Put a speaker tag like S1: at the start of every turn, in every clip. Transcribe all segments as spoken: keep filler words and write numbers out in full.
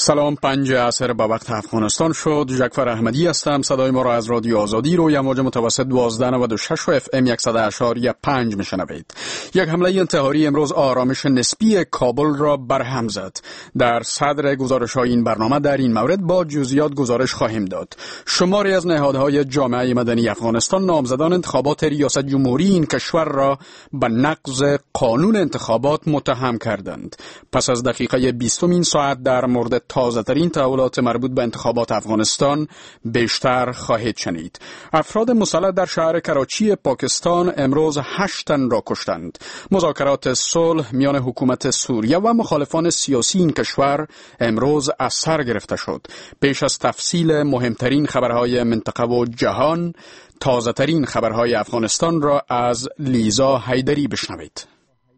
S1: سلام، پنج عصر با وقت افغانستان شد. جعفر احمدی هستم. صدای ما را از رادیو آزادی روی امواج متوسط دوازده نود و شش و اف ام صد و اشاری پنج میشنوید. یک حمله انتحاری امروز آرامش نسبی کابل را برهم زد. در صدر گزارش‌های این برنامه در این مورد با جزئیات گزارش خواهیم داد. شماری از نهادهای جامعه مدنی افغانستان نامزدان انتخابات ریاست جمهوری این کشور را به نقض قانون انتخابات متهم کردند. پس از دقیقه بیستم این ساعت در مورد تازه ترین تحولات مربوط به انتخابات افغانستان بیشتر خواهید شنید. افراد مسلح در شهر کراچی پاکستان امروز هشت تن را کشتند. مذاکرات صلح میان حکومت سوریه و مخالفان سیاسی این کشور امروز از سر گرفته شد. پیش از تفصیل مهمترین خبرهای منطقه و جهان، تازه ترین خبرهای افغانستان را از لیزا حیدری بشنوید.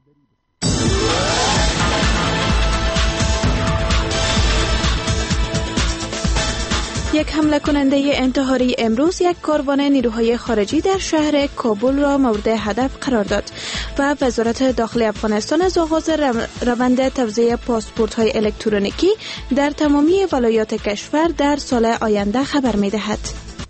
S2: یک حمله کننده انتحاری امروز یک کاروان نیروهای خارجی در شهر کابل را مورد هدف قرار داد و وزارت داخلی افغانستان از آغاز روند توزیع پاسپورت‌های الکترونیکی در تمامی ولایات کشور در سال آینده خبر می‌دهد.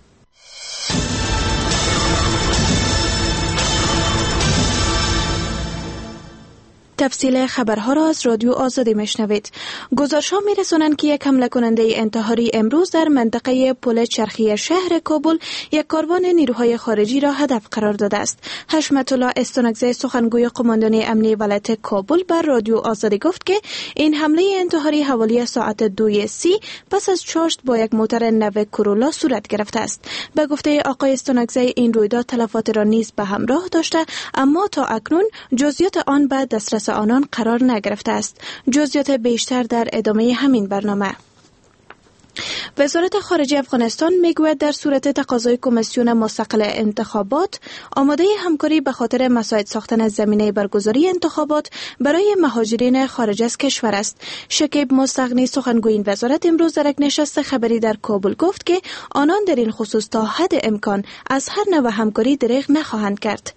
S2: تفصیل خبرها را از رادیو آزادی میشنوید. گزارش‌ها می‌رسانند که یک حمله کننده انتحاری امروز در منطقه پل چرخی شهر کابل یک کاروان نیروهای خارجی را هدف قرار داده است. حشمت الله استانکزی سخنگوی قماندانی امنیتی ولایت کابل بر رادیو آزادی گفت که این حمله انتحاری حوالی ساعت دو سی پس از چاشت با یک موتر نو کرولا صورت گرفته است. به گفته آقای استانکزی این رویداد تلفات را نیز به همراه داشته، اما تا اکنون جزئیات آن به دسترس آنان قرار نگرفته است. جزئیات بیشتر در ادامه همین برنامه. وزارت خارجه افغانستان میگوید در صورت تقاضای کمیسیون مستقل انتخابات آماده همکاری به خاطر مساعد ساختن زمینه برگزاری انتخابات برای مهاجرین خارج از کشور است. شکیب مستغنی سخنگوی این وزارت امروز در یک نشست خبری در کابل گفت که آنان در این خصوص تا حد امکان از هر نوع همکاری دریغ نخواهند کرد.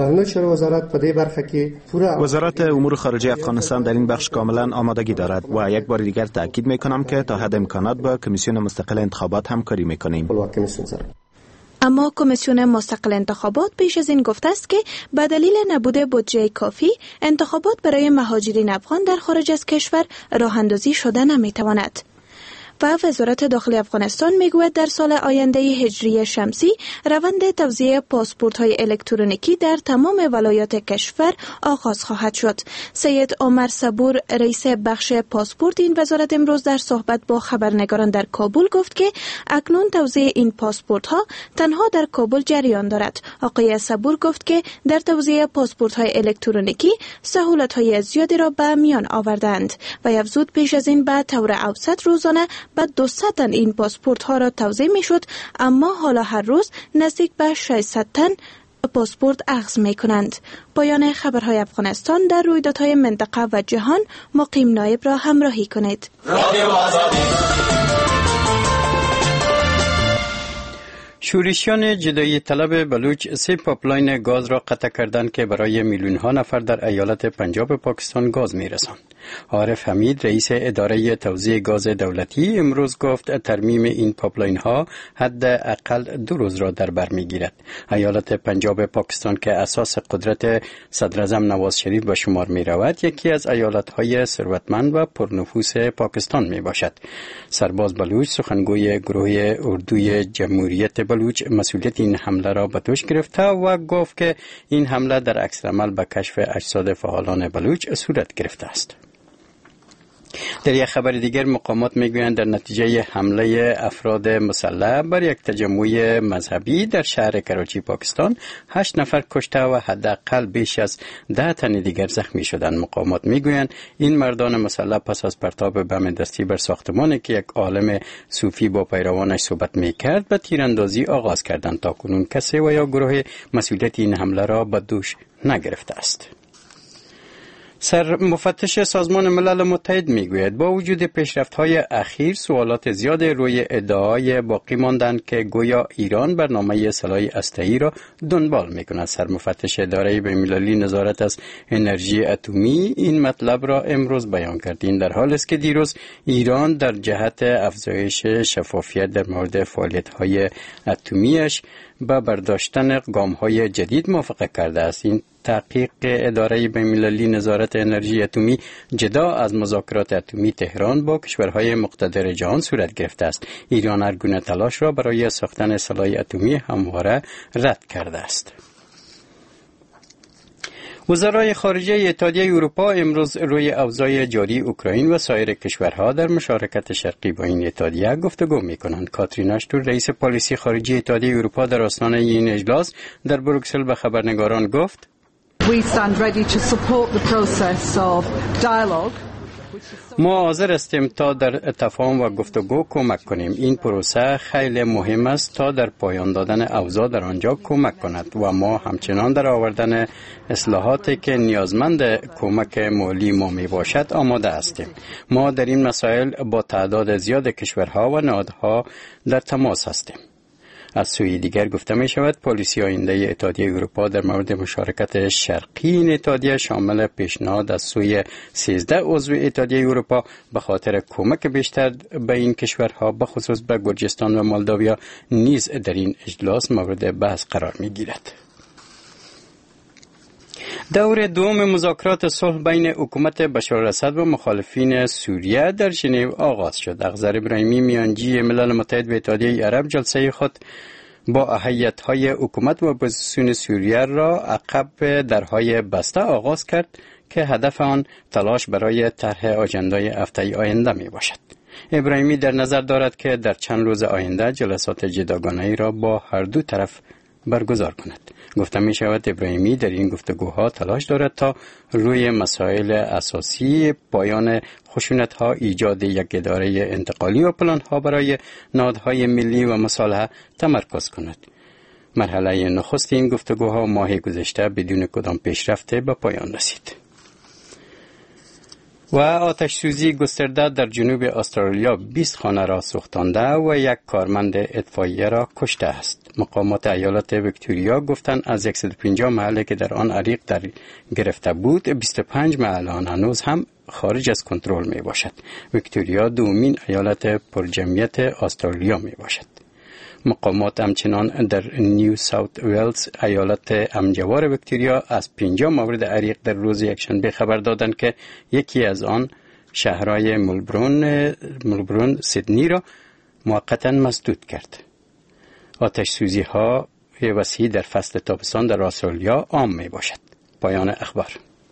S3: وزارت امور خارجه افغانستان در این بخش کاملا آمادگی دارد و یک بار دیگر تاکید میکنم که تا حد امکانات با کمیسیون مستقل انتخابات همکاری میکنیم.
S2: اما کمیسیون مستقل انتخابات پیش از این گفته است که به دلیل نبود بودجه کافی انتخابات برای مهاجرین افغان در خارج از کشور راه اندازی شده نمیتواند. و وزارت داخلی افغانستان میگوید در سال آینده هجری شمسی روند توزیع پاسپورت‌های الکترونیکی در تمام ولایات کشور آغاز خواهد شد. سید عمر صبور رئیس بخش پاسپورت این وزارت امروز در صحبت با خبرنگاران در کابل گفت که اکنون توزیع این پاسپورت‌ها تنها در کابل جریان دارد. آقای صبور گفت که در توزیع پاسپورت‌های الکترونیکی سهولت‌های زیادی را به میان آوردند و افزود پیش از این به طور اوسط روزانه بعد دویست تن این پاسپورت ها را توزیع می شد، اما حالا هر روز نزدیک به ششصد تن پاسپورت اخذ می کنند. پایان خبرهای افغانستان. در رویدادهای منطقه و جهان مقیم نایب را همراهی کنید.
S4: شورشیان جدایی طلب بلوچ سه پایپلاین گاز را قطع کردند که برای میلیون ها نفر در ایالت پنجاب پاکستان گاز می‌رساند. عارف حمید رئیس اداره توزیع گاز دولتی امروز گفت ترمیم این پایپلاین ها حد اقل دو روز را در بر می‌گیرد. ایالت پنجاب پاکستان که اساس قدرت صدر اعظم نواز شریف به شمار می‌رود، یکی از ایالت‌های ثروتمند و پرنفوذ پاکستان میباشد. سرباز بلوچ سخنگوی گروه اردوی جمهوریت بلوچ مسئولیت این حمله را به دوش گرفته و گفت که این حمله در عکس العمل به کشف اجساد فعالان بلوچ صورت گرفته است. در یک خبر دیگر مقامات میگویند در نتیجه حمله افراد مسلح بر یک تجمع مذهبی در شهر کراچی پاکستان هشت نفر کشته و حداقل بیش از ده تن دیگر زخمی شدند. مقامات میگویند این مردان مسلح پس از پرتاب بم دستی بر ساختمانی که یک عالم صوفی با پیروانش صحبت میکرد به تیراندازی آغاز کردند. تا کنون کسی و یا گروه مسئولیت این حمله را به دوش نگرفته است. سر مفتش سازمان ملل متحد میگوید با وجود پیشرفت‌های اخیر سوالات زیاد روی ادعای باقی ماندند که گویا ایران برنامه سلاح هسته‌ای را دنبال میکند. سر مفتش اداره بین‌المللی نظارت از انرژی اتمی این مطلب را امروز بیان کرد. این در حالی است که دیروز ایران در جهت افزایش شفافیت در مورد فعالیت‌های اتمیش با برداشتن گام‌های جدید موافقت کرده است. این تحقیق اداره بین‌المللی نظارت انرژی اتمی جدا از مذاکرات اتمی تهران با کشورهای مقتدر جهان صورت گرفته است. ایران هر گونه تلاش را برای ساختن سلاح اتمی همواره رد کرده است. وزرای خارجه اتحادیه اروپا امروز روی اوضاع جاری اوکراین و سایر کشورها در مشارکت شرقی با این اتحادیه گفتگو می‌کنند. کاترین آشتون رئیس پالیسی خارجی اتحادیه اروپا در آستانه این اجلاس در بروکسل به خبرنگاران گفت:
S5: We stand ready to support the process of dialogue.
S4: ما حاضر هستیم تا در تفاهم و گفتگو کمک کنیم. این پروسه خیلی مهم است تا در پایان دادن اوضاع در آنجا کمک کند و ما همچنان در آوردن اصلاحاتی که نیازمند کمک مالی ما می باشد آماده هستیم. ما در این مسائل با تعداد زیاد کشورها و نهادها در تماس هستیم. از سوی دیگر گفته می شود پالیسی آینده اتحادیه اروپا در مورد مشارکت شرقی این اتحادیه شامل پیشنهاد از سوی سیزده عضو اتحادیه اروپا به خاطر کمک بیشتر به این کشورها به خصوص به گرجستان و مولداویا نیز در این اجلاس مورد بحث قرار می گیرد. دور دوم مذاکرات صلح بین حکومت بشار الاسد و مخالفین سوریه در ژنو آغاز شد. اخضر ابراهیمی میانجی ملل متحد به اتحادیه عرب جلسه خود با هیئت‌های حکومت و اپوزیسیون سوریه را عقب درهای بسته آغاز کرد که هدف آن تلاش برای طرح آژندای هفته آینده می باشد. ابراهیمی در نظر دارد که در چند روز آینده جلسات جداگانه‌ای را با هر دو طرف برگزار کند. گفته می شود ابراهیمی در این گفتگوها تلاش دارد تا روی مسائل اساسی پایان خشونت‌ها، ایجاد یک اداره انتقالی و پلان‌ها برای نهادهای ملی و مصالحه تمرکز کند. مرحله نخست این گفتگوها ماه گذشته بدون کدام پیشرفت به پایان رسید. و آتش سوزی گسترده در جنوب استرالیا بیست خانه را سوختانده و یک کارمند اطفائیه را کشته است. مقامات ایالت ویکتوریا گفتند از صد و پنجاه محله که در آن حریق در گرفته بود، بیست و پنج محله آن هنوز هم خارج از کنترل می باشد. ویکتوریا دومین ایالت پرجمعیت استرالیا می باشد. مقامات همچنان در نیو ساوت ویلز ایالت امجوار ویکتوریا از پنجاه مورد حریق در روز یکشنبه خبر دادند که یکی از آن شهرهای ملبورن ملبورن سیدنی را موقتا مسدود کرد. آتش سوزی ها وسیع در فصل تابستان در استرالیا عام می باشد. پایان اخبار.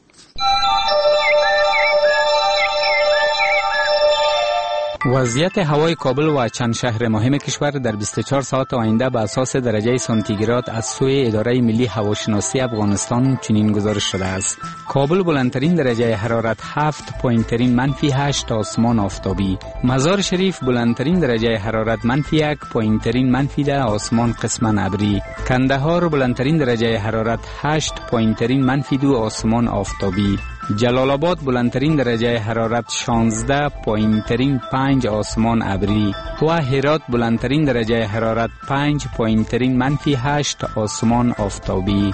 S6: وضعیت هوای کابل و چند شهر مهم کشور در بیست و چهار ساعت آینده به اساس درجه سانتیگراد از سوی اداره ملی هواشناسی افغانستان چنین گزارش شده است. کابل بلندترین درجه حرارت هفت پایین ترین منفی هشت آسمان آفتابی. مزار شریف بلندترین درجه حرارت منفی یک پایین ترین منفی ده آسمان قسما ابری. کندهار بلندترین درجه حرارت هشت پایین ترین منفی دو آسمان آفتابی. جلال آباد بلندترین درجه حرارت شانزده پایین ترین پنج آسمان ابری و هرات بلندترین درجه حرارت پنج پایین ترین منفی هشت آسمان آفتابی.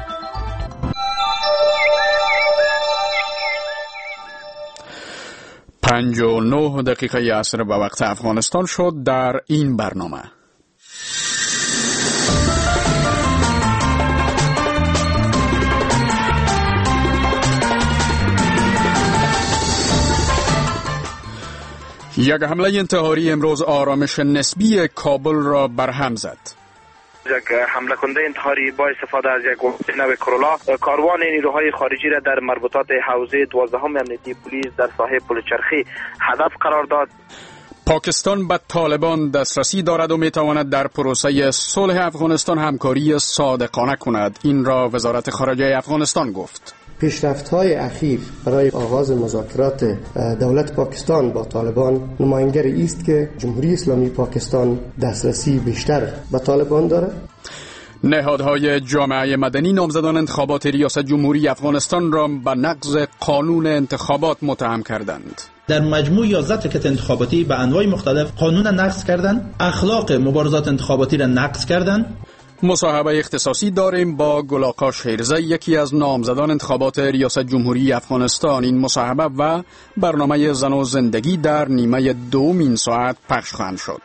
S1: پنج و نه دقیقه عصر به وقت افغانستان شد. در این برنامه یک حمله انتحاری امروز آرامش نسبی کابل را برهم زد.
S7: یک حمله کننده انتحاری با استفاده از یک نوع کرولا کاروان نیروهای خارجی را در مربوطات حوزه دوازدهم امنیتی پلیس در ساحه پل چرخی هدف قرار داد.
S1: پاکستان به طالبان دسترسی دارد و میتواند در پروسه صلح افغانستان همکاری صادقانه کند. این را وزارت خارجه افغانستان گفت.
S8: پیشرفت‌های اخیر برای آغاز مذاکرات دولت پاکستان با طالبان نمایانگر است که جمهوری اسلامی پاکستان دسترسی بیشتر به طالبان دارد.
S1: نهادهای جامعه مدنی نامزدان انتخابات ریاست جمهوری افغانستان را به نقض قانون انتخابات متهم کردند.
S9: در مجموع یازده تکت انتخاباتی به انواع مختلف قانون نقض کردند، اخلاق مبارزات انتخاباتی را نقض کردند.
S1: مصاحبه اختصاصی داریم با گل آقا شیرزی، یکی از نامزدان انتخابات ریاست جمهوری افغانستان. این مصاحبه و برنامه زن و زندگی در نیمه دوم این ساعت پخش خواهند شد.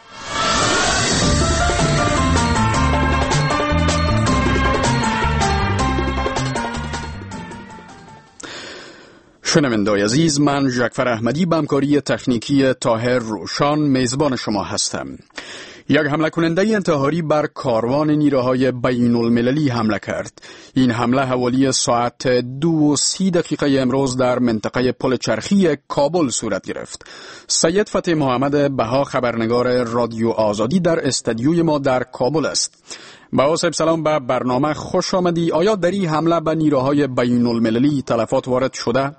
S1: شنوندگان عزیز، من جعفر احمدی به همکاری تکنیکی طاهر روشان میزبان شما هستم. یک حمله کننده انتحاری بر کاروان نیروهای بین المللی حمله کرد. این حمله حوالی ساعت دو و سی دقیقه امروز در منطقه پل چرخی کابل صورت گرفت. سید فتح محمد بها، خبرنگار رادیو آزادی، در استودیوی ما در کابل است. بها صاحب سلام، به برنامه خوش آمدی. آیا در این حمله به نیروهای بین المللی تلفات وارد شده؟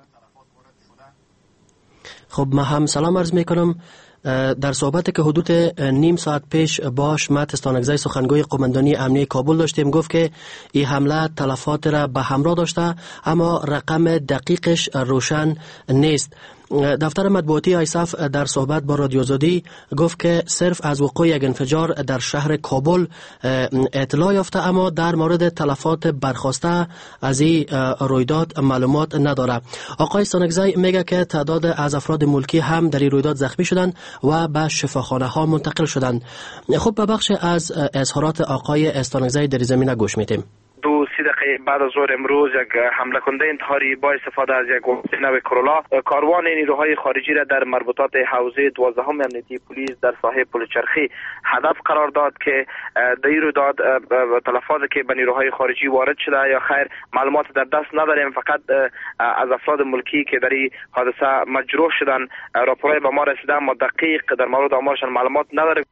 S10: خب من هم سلام عرض می کنم. در صحبتی که حدود نیم ساعت پیش باش مت استانگزی سخنگوی قماندانی امنیه کابل داشتیم، گفت که این حمله تلفات را به همراه داشته، اما رقم دقیقش روشن نیست. دفتر مطبوعاتی ایساف در صحبت با رادیو آزادی گفت که صرف از وقوع یک انفجار در شهر کابل اطلاع یافته، اما در مورد تلفات برخاسته از این رویداد معلومات نداره. آقای سانگزی میگه که تعداد از افراد ملکی هم در این رویداد زخمی شدند و به شفاخانه ها منتقل شدند. خب به بخش از اظهارات آقای استانگزی در زمینه گوش میدیم.
S7: دو سی دقیقه بعد از ظهر امروز یک حمله کننده انتحاری با استفاده از یک نو کرولا کاروان نیروهای خارجی را در مربوطات حوزه دوازدهم امنیتی پلیس در ساحل پل چرخی هدف قرار داد که در این رویداد تلفاتی که به نیروهای خارجی وارد شده یا خیر معلومات در دست نداریم. فقط از افراد ملکی که در این حادثه مجروح شدن راپورای به ما رسیده، اما دقیق در مورد آمارشان معلومات نداریم.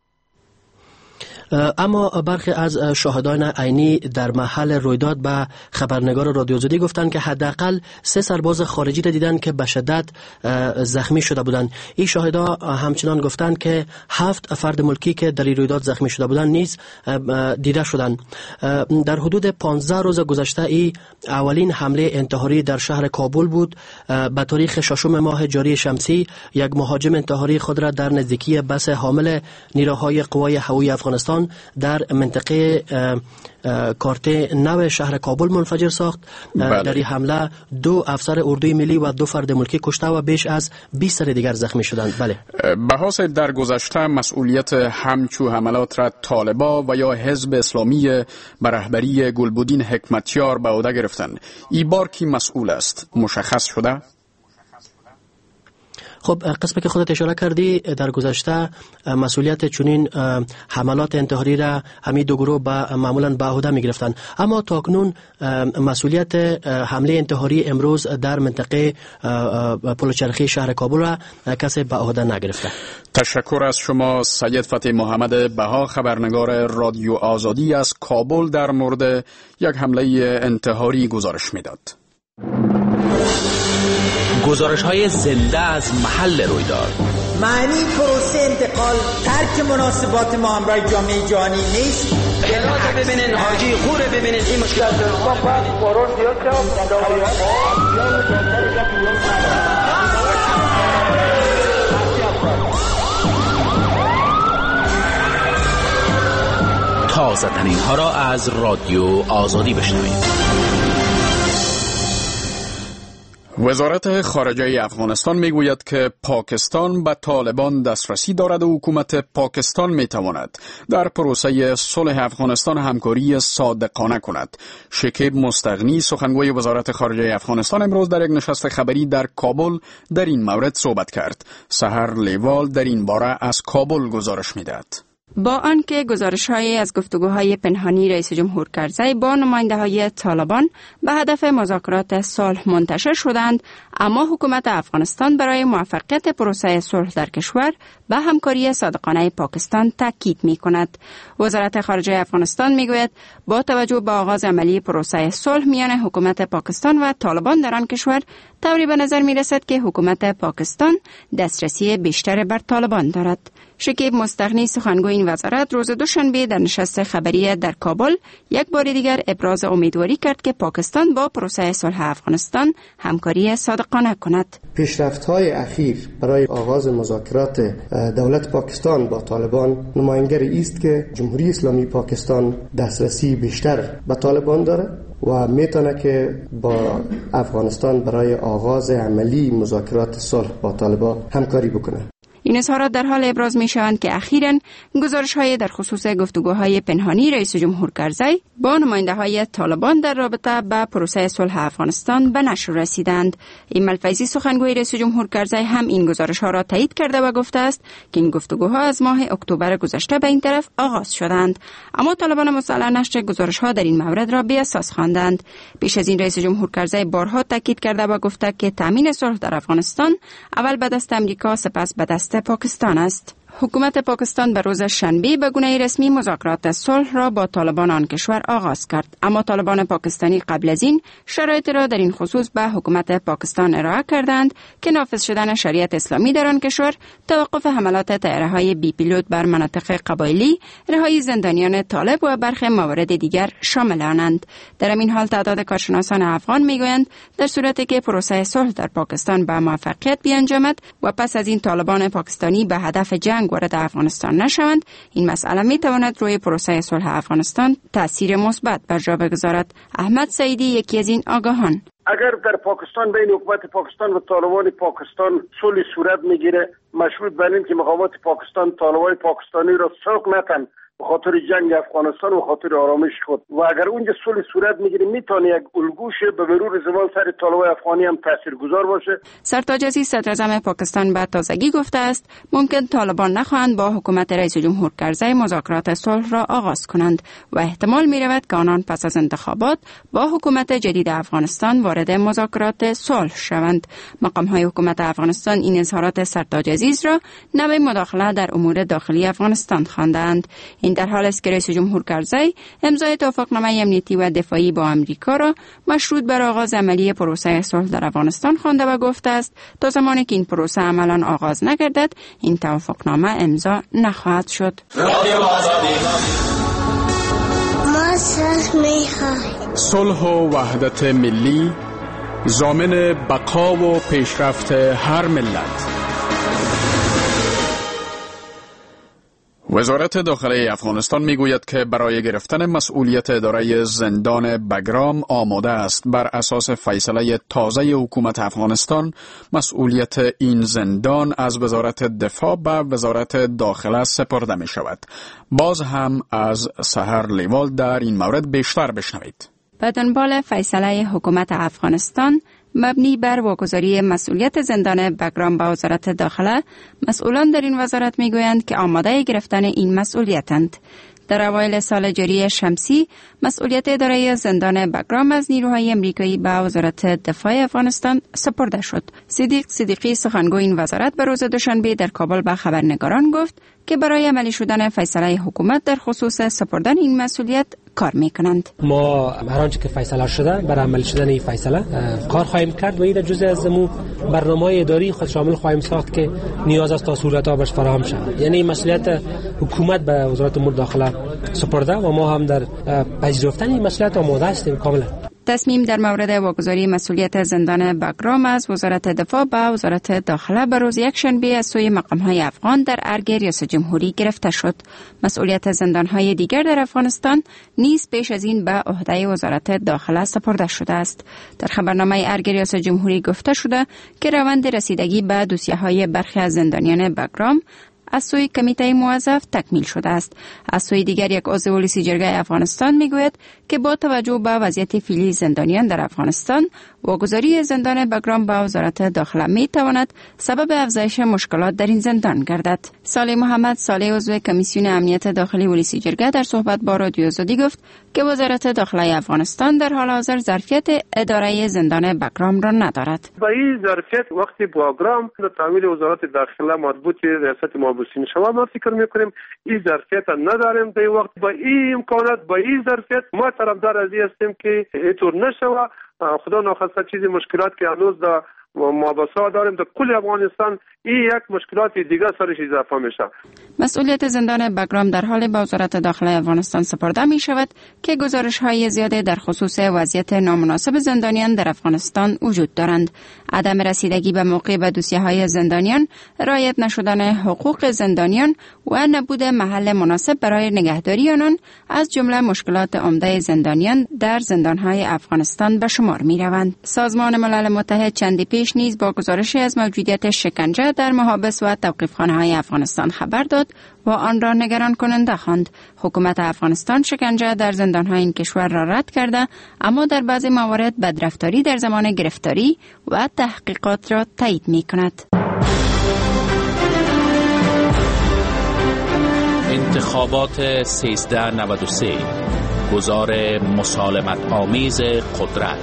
S10: اما برخی از شاهدان عینی در محل رویداد به خبرنگار رادیو آزادی گفتند که حداقل سه سرباز خارجی را دیدند که به شدت زخمی شده بودند. این شاهدا همچنان گفتند که هفت فرد ملکی که در این رویداد زخمی شده بودند نیز دیده شدند. در حدود پانزده روز گذشته ای اولین حمله انتحاری در شهر کابل بود. به تاریخ ششم ماه جاری شمسی یک مهاجم انتحاری خود را در نزدیکی بس حامل نیروهای قوای هوایی افغانستان در منطقه کارت نو شهر کابل منفجر ساخت. بله. در این حمله دو افسر اردوی ملی و دو فرد ملکی کشته و بیش از بیست دیگر زخمی شدند. بله.
S1: بها صاحب، در گذشته مسئولیت همچو حملات را طالبا و یا حزب اسلامی به رهبری گلبودین حکمتیار به عهده گرفتند. این بار کی مسئول است؟ مشخص شده؟
S10: خب قسمی که خودت اشاره کردی، در گذشته مسئولیت چنین حملات انتحاری را همین دو گروه با معمولا به عهده می گرفتند، اما تاکنون مسئولیت حمله انتحاری امروز در منطقه پل چرخی شهر کابل را کسی به عهده نگرفته.
S1: تشکر از شما سید فتح محمد بها، خبرنگار رادیو آزادی از کابل، در مورد یک حمله انتحاری گزارش میداد.
S11: گزارش های زنده از محل رویداد.
S12: معنی پروسه انتقال ترک مناسبات ما همراه جامعه جهانی نیست.
S13: جنازه ببینین، حاجی خوره ببینین، این مشکل
S11: تازه ترین ها را از رادیو آزادی بشنوید.
S1: وزارت خارجه افغانستان میگوید که پاکستان به طالبان دسترسی دارد و حکومت پاکستان میتواند در پروسه صلح افغانستان همکاری صادقانه کند. شکیب مستغنی، سخنگوی وزارت خارجه افغانستان، امروز در یک نشست خبری در کابل در این مورد صحبت کرد. سحر لیوال در این باره از کابل گزارش میدهد.
S14: با آنکه گزارش‌هایی از گفتگوهای پنهانی رئیس جمهور کرزی با نماینده‌های طالبان به هدف مذاکرات صلح منتشر شدند، اما حکومت افغانستان برای موفقیت پروسه صلح در کشور به همکاری صادقانه پاکستان تاکید می‌کند. وزارت خارجه افغانستان می‌گوید با توجه به آغاز عملی پروسه صلح میان حکومت پاکستان و طالبان در آن کشور، طوری به نظر می رسد که حکومت پاکستان دسترسی بیشتر بر طالبان دارد. شکیب مستغنی سخنگوی این وزارت روز دوشنبه در نشست خبری در کابل یک بار دیگر ابراز امیدواری کرد که پاکستان با پروسه صلح افغانستان همکاری صادقانه کند.
S8: پیشرفت‌های اخیر برای آغاز مذاکرات دولت پاکستان با طالبان نمایانگر است که جمهوری اسلامی پاکستان دسترسی بیشتر به طالبان داره و میتونه که با افغانستان برای آغاز عملی مذاکرات صلح با طالبان همکاری بکنه.
S14: این اظهارات در حال ابراز می شوند که اخیراً گزارش‌های در خصوص گفتگوهای پنهانی رئیس جمهور کرزی با نماینده‌های طالبان در رابطه با پروسه صلح افغانستان به نشر رسیدند. ایمل فیضی سخنگوی رئیس جمهور کرزی هم این گزارش‌ها را تایید کرده و گفته است که این گفتگوها از ماه اکتبر گذشته به این طرف آغاز شدند، اما طالبان مسلح نشر گزارش‌ها در این مورد را بی اساس خواندند. پیش از این رئیس جمهور کرزی بارها تاکید کرده و گفته که تامین صلح در افغانستان اول به دست امریکا سپس به دست پاکستان است. حکومت پاکستان به روز شنبه به گونه رسمی مذاکرات صلح را با طالبان آن کشور آغاز کرد، اما طالبان پاکستانی قبل از این شرایط را در این خصوص به حکومت پاکستان ارائه کردند که نافذ شدن شریعت اسلامی در آن کشور، توقف حملات طیاره‌های بی پیلوت بر مناطق قبایلی، رهایی زندانیان طالب و برخی موارد دیگر شامل آنند. در این حال تعداد کارشناسان افغان میگویند در صورتی که پروسه صلح در پاکستان به موفقیت بیانجامد و پس از این طالبان پاکستانی به هدف جنگ وارد افغانستان نشوند، این مسئله می تواند روی پروسه صلح افغانستان تاثیر مثبت بر جا بگذارد. احمد سعیدی یکی از این آگاهان:
S15: اگر در پاکستان بین حکومت پاکستان و طالبان پاکستان صلح صورت میگیره، مشروط بر این که مقامات پاکستان طالبان پاکستانی را سوق نتن به خاطر جنگ افغانستان و خاطر آرامش خود، و اگر اونجا صلح صورت میگیره میتونه یک الگوش به مرور زمان سر طالبان افغانی هم تاثیرگذار باشه.
S14: سرتاج عزیز صدر اعظم پاکستان به تازگی گفته است ممکن طالبان نخواهند با حکومت رئیس جمهور کرزی مذاکرات صلح را آغاز کنند و احتمال میرود که آنان پس از انتخابات با حکومت جدید افغانستان وارد مذاکرات صلح شوند. مقام های حکومت افغانستان این اظهارات سرتاج عزیز را نوع مداخله در امور داخلی افغانستان خواندند. این در حال است که رئیس جمهور کرزی امضای توافقنامه امنیتی و دفاعی با آمریکا را مشروط بر آغاز عملی پروسه صلح در افغانستان خوانده و گفته است تا زمانی که این پروسه عملاً آغاز نگردد این توافقنامه امضا نخواهد شد.
S16: ما صلح می‌خواهیم.
S1: صلح و وحدت ملی ضامن بقا و پیشرفت هر ملت. وزارت داخلی افغانستان میگوید که برای گرفتن مسئولیت اداره زندان بگرام آماده است. بر اساس فیصله تازه حکومت افغانستان مسئولیت این زندان از وزارت دفاع به وزارت داخله سپرده می شود. باز هم از سحر لیوال در این مورد بیشتر بشنوید.
S14: به دنبال فیصله حکومت افغانستان مبنی بر واگذاری مسئولیت زندان بگرام به وزارت داخله، مسئولان در این وزارت میگویند که آماده گرفتن این مسئولیتند. در اوایل سال جاری شمسی مسئولیت اداره زندان بگرام از نیروهای امریکایی به وزارت دفاع افغانستان سپرده شد. صدیق صدیقی سخنگوی این وزارت به روز دوشنبه در کابل به خبرنگاران گفت که برای عملی شدن فیصله حکومت در خصوص سپردن این مسئولیت کار میکنند.
S17: ما هر آنچه که فیصله شده برای عملی شدن این فیصله کار خواهیم کرد و این جزء از مو برنامه اداری خود شامل خواهیم ساخت که نیاز است تا صورت‌ها بهش فراهم شود. یعنی مسئولیت حکومت به وزارت امور داخله سپرده و ما هم در پذیرفتن این مسئولیت آماده هستیم کاملا.
S14: تصمیم در مورد واگذاری مسئولیت زندان بگرام از وزارت دفاع به وزارت داخله به روز یکشنبه از سوی مقام‌های افغان در ارگ ریاست جمهوری گرفته شد. مسئولیت زندان‌های دیگر در افغانستان نیز پیش از این به عهده وزارت داخله سپرده شده است. در خبرنامه ارگ ریاست جمهوری گفته شده که روند رسیدگی به دوسیه‌های برخی از زندانیان بگرام از سوی کمیته موظف تکمیل شده است. از سوی دیگر یک عضو ولسی جرگه افغانستان میگوید که با توجه به وضعیت فعلی زندانیان در افغانستان واگذاری زندان بگرام به وزارت داخله می تواند سبب افزایش مشکلات در این زندان گردد. صالح محمد صالح عضو کمیسیون امنیت داخلی ولسی جرگه در صحبت با رادیو آزادی گفت که وزارت داخله افغانستان در حال حاضر ظرفیت اداره زندان بگرام را ندارد.
S18: با این ظرفیت وقتی بگرام به تعمیل وزارت داخله مربوط ریاست محبوسین شما ما فکر میکنیم این ظرفیت نداریم. در وقت با این امکانات با این ظرفیت ما طرفدار از این هستیم که اینطور نشوه. خدا ناخواسته چیزی مشکلات که هنوز در و ما بسا داریم در کل افغانستان این یک مشکلات دیگه سرش اضافه میشه.
S14: مسئولیت زندان بگرام در حال به وزارت داخله افغانستان سپرده می شود که گزارش های زیاده در خصوص وضعیت نامناسب زندانیان در افغانستان وجود دارند. عدم رسیدگی به موقع به دوسیه های زندانیان، رعایت نشدن حقوق زندانیان و نبود محل مناسب برای نگهداری آنان از جمله مشکلات عمده زندانیان در زندانهای افغانستان به شمار می روند. سازمان ملل متحد چندی پیش نیز با گزارشی از موجودیت شکنجه در محابس و توقیفخانه های افغانستان خبر داد و آن را نگران کننده خواند. حکومت افغانستان شکنجه در زندانهای این کشور را رد کرده، اما در بعضی موارد بدرفتاری در زمان گرفتاری و تحقیقات را تایید می کند.
S11: انتخابات سیزده نود و سه، گزار مسالمت آمیز قدرت.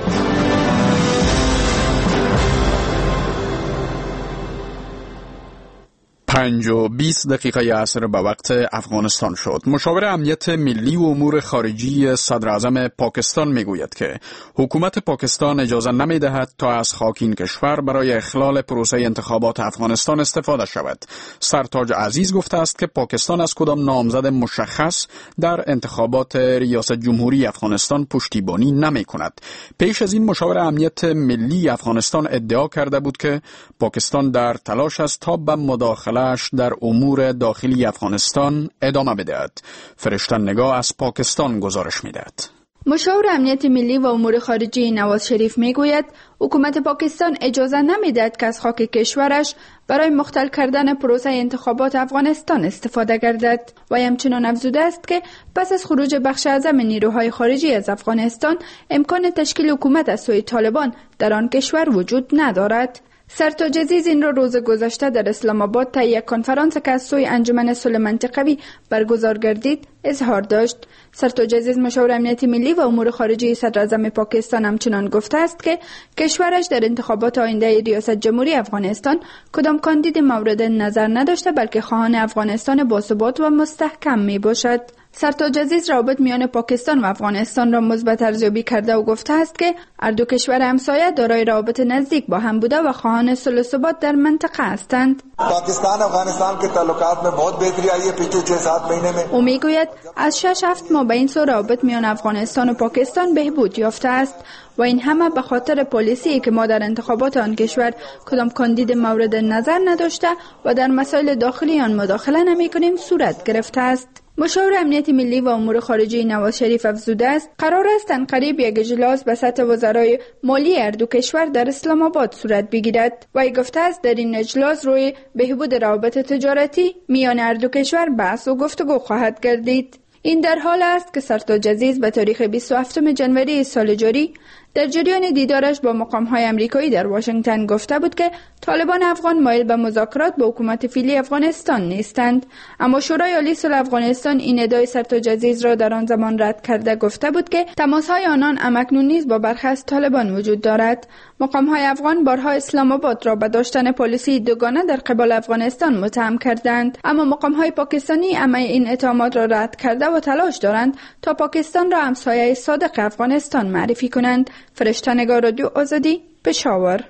S1: پنج و بیست دقیقه عصر به وقت افغانستان شد. مشاور امنیت ملی و امور خارجی صدر اعظم پاکستان میگوید که حکومت پاکستان اجازه نمی دهد تا از خاک این کشور برای اخلال پروسه انتخابات افغانستان استفاده شود. سرتاج عزیز گفته است که پاکستان از کدام نامزد مشخص در انتخابات ریاست جمهوری افغانستان پشتیبانی نمی کند. پیش از این مشاور امنیت ملی افغانستان ادعا کرده بود که پاکستان در تلاش است تا به مداخله در امور داخلی افغانستان ادامه بدهد. فرشته نگاه از پاکستان گزارش می‌دهد.
S19: مشاور امنیت ملی و امور خارجی نواز شریف میگوید حکومت پاکستان اجازه نمیدهد که از خاک کشورش برای مختل کردن پروسه انتخابات افغانستان استفاده گردد و همچنان افزوده است که پس از خروج بخش اعظم نیروهای خارجی از افغانستان امکان تشکیل حکومت از سوی طالبان در آن کشور وجود ندارد. سرتاج عزیز این را روز گذشته در اسلام آباد طی یک کنفرانس که از سوی انجمن صلح منطقوی برگزار گردید اظهار داشت. سرتاج عزیز مشاور امنیت ملی و امور خارجی صدر اعظم پاکستان همچنان گفته است که کشورش در انتخابات آینده ریاست جمهوری افغانستان کدام کاندید مورد نظر نداشته بلکه خواهان افغانستان باثبات و مستحکم می باشد. سرتاج عزیز روابط میان پاکستان و افغانستان را مثبت ارزیابی کرده و گفته است که هر دو کشور همسایه دارای روابط نزدیک با هم بوده و خواهان صلح و ثبات در منطقه هستند.
S20: پاکستان افغانستان के ताल्लुकात में बहुत बेहतरी आई है पिछले छह सात महीने में.
S19: او میگوید از شش هفت ماه به این سو روابط میان افغانستان و پاکستان بهبود یافته است و این همه به خاطر پالیسی که ما در انتخابات آن کشور کدام کاندید مورد نظر نداشته و در مسائل داخلی آن مداخله نمی‌کنیم صورت گرفته است. مشاور امنیت ملی و امور خارجی نواز شریف افزوده است قرار است انقریب یک اجلاس به سطح وزرای مالی هر دو کشور در اسلام آباد صورت بگیرد و ای گفته است در این اجلاس روی بهبود روابط تجارتی میان هر دو کشور بحث و گفتگو خواهد گردید. این در حال است که سرتاج عزیز به تاریخ بیست و هفتم ژانویه سال جاری در جریان دیدارش با مقام‌های آمریکایی در واشنگتن گفته بود که طالبان افغان مایل به مذاکرات با حکومت فعلی افغانستان نیستند، اما شورای عالی صلح افغانستان این ادعای سرتاج عزیز را در آن زمان رد کرده گفته بود که تماس‌های آنان هم‌اکنون نیز با برخی از طالبان وجود دارد. مقام‌های افغان بارها اسلام آباد را به داشتن پالیسی دوگانه در قبال افغانستان متهم کردند، اما مقام‌های پاکستانی همه این اتهامات را رد کرده و تلاش دارند تا پاکستان را همسایه صادق افغانستان معرفی کنند. فرشته نگار، رادیو آزادی، پشاور.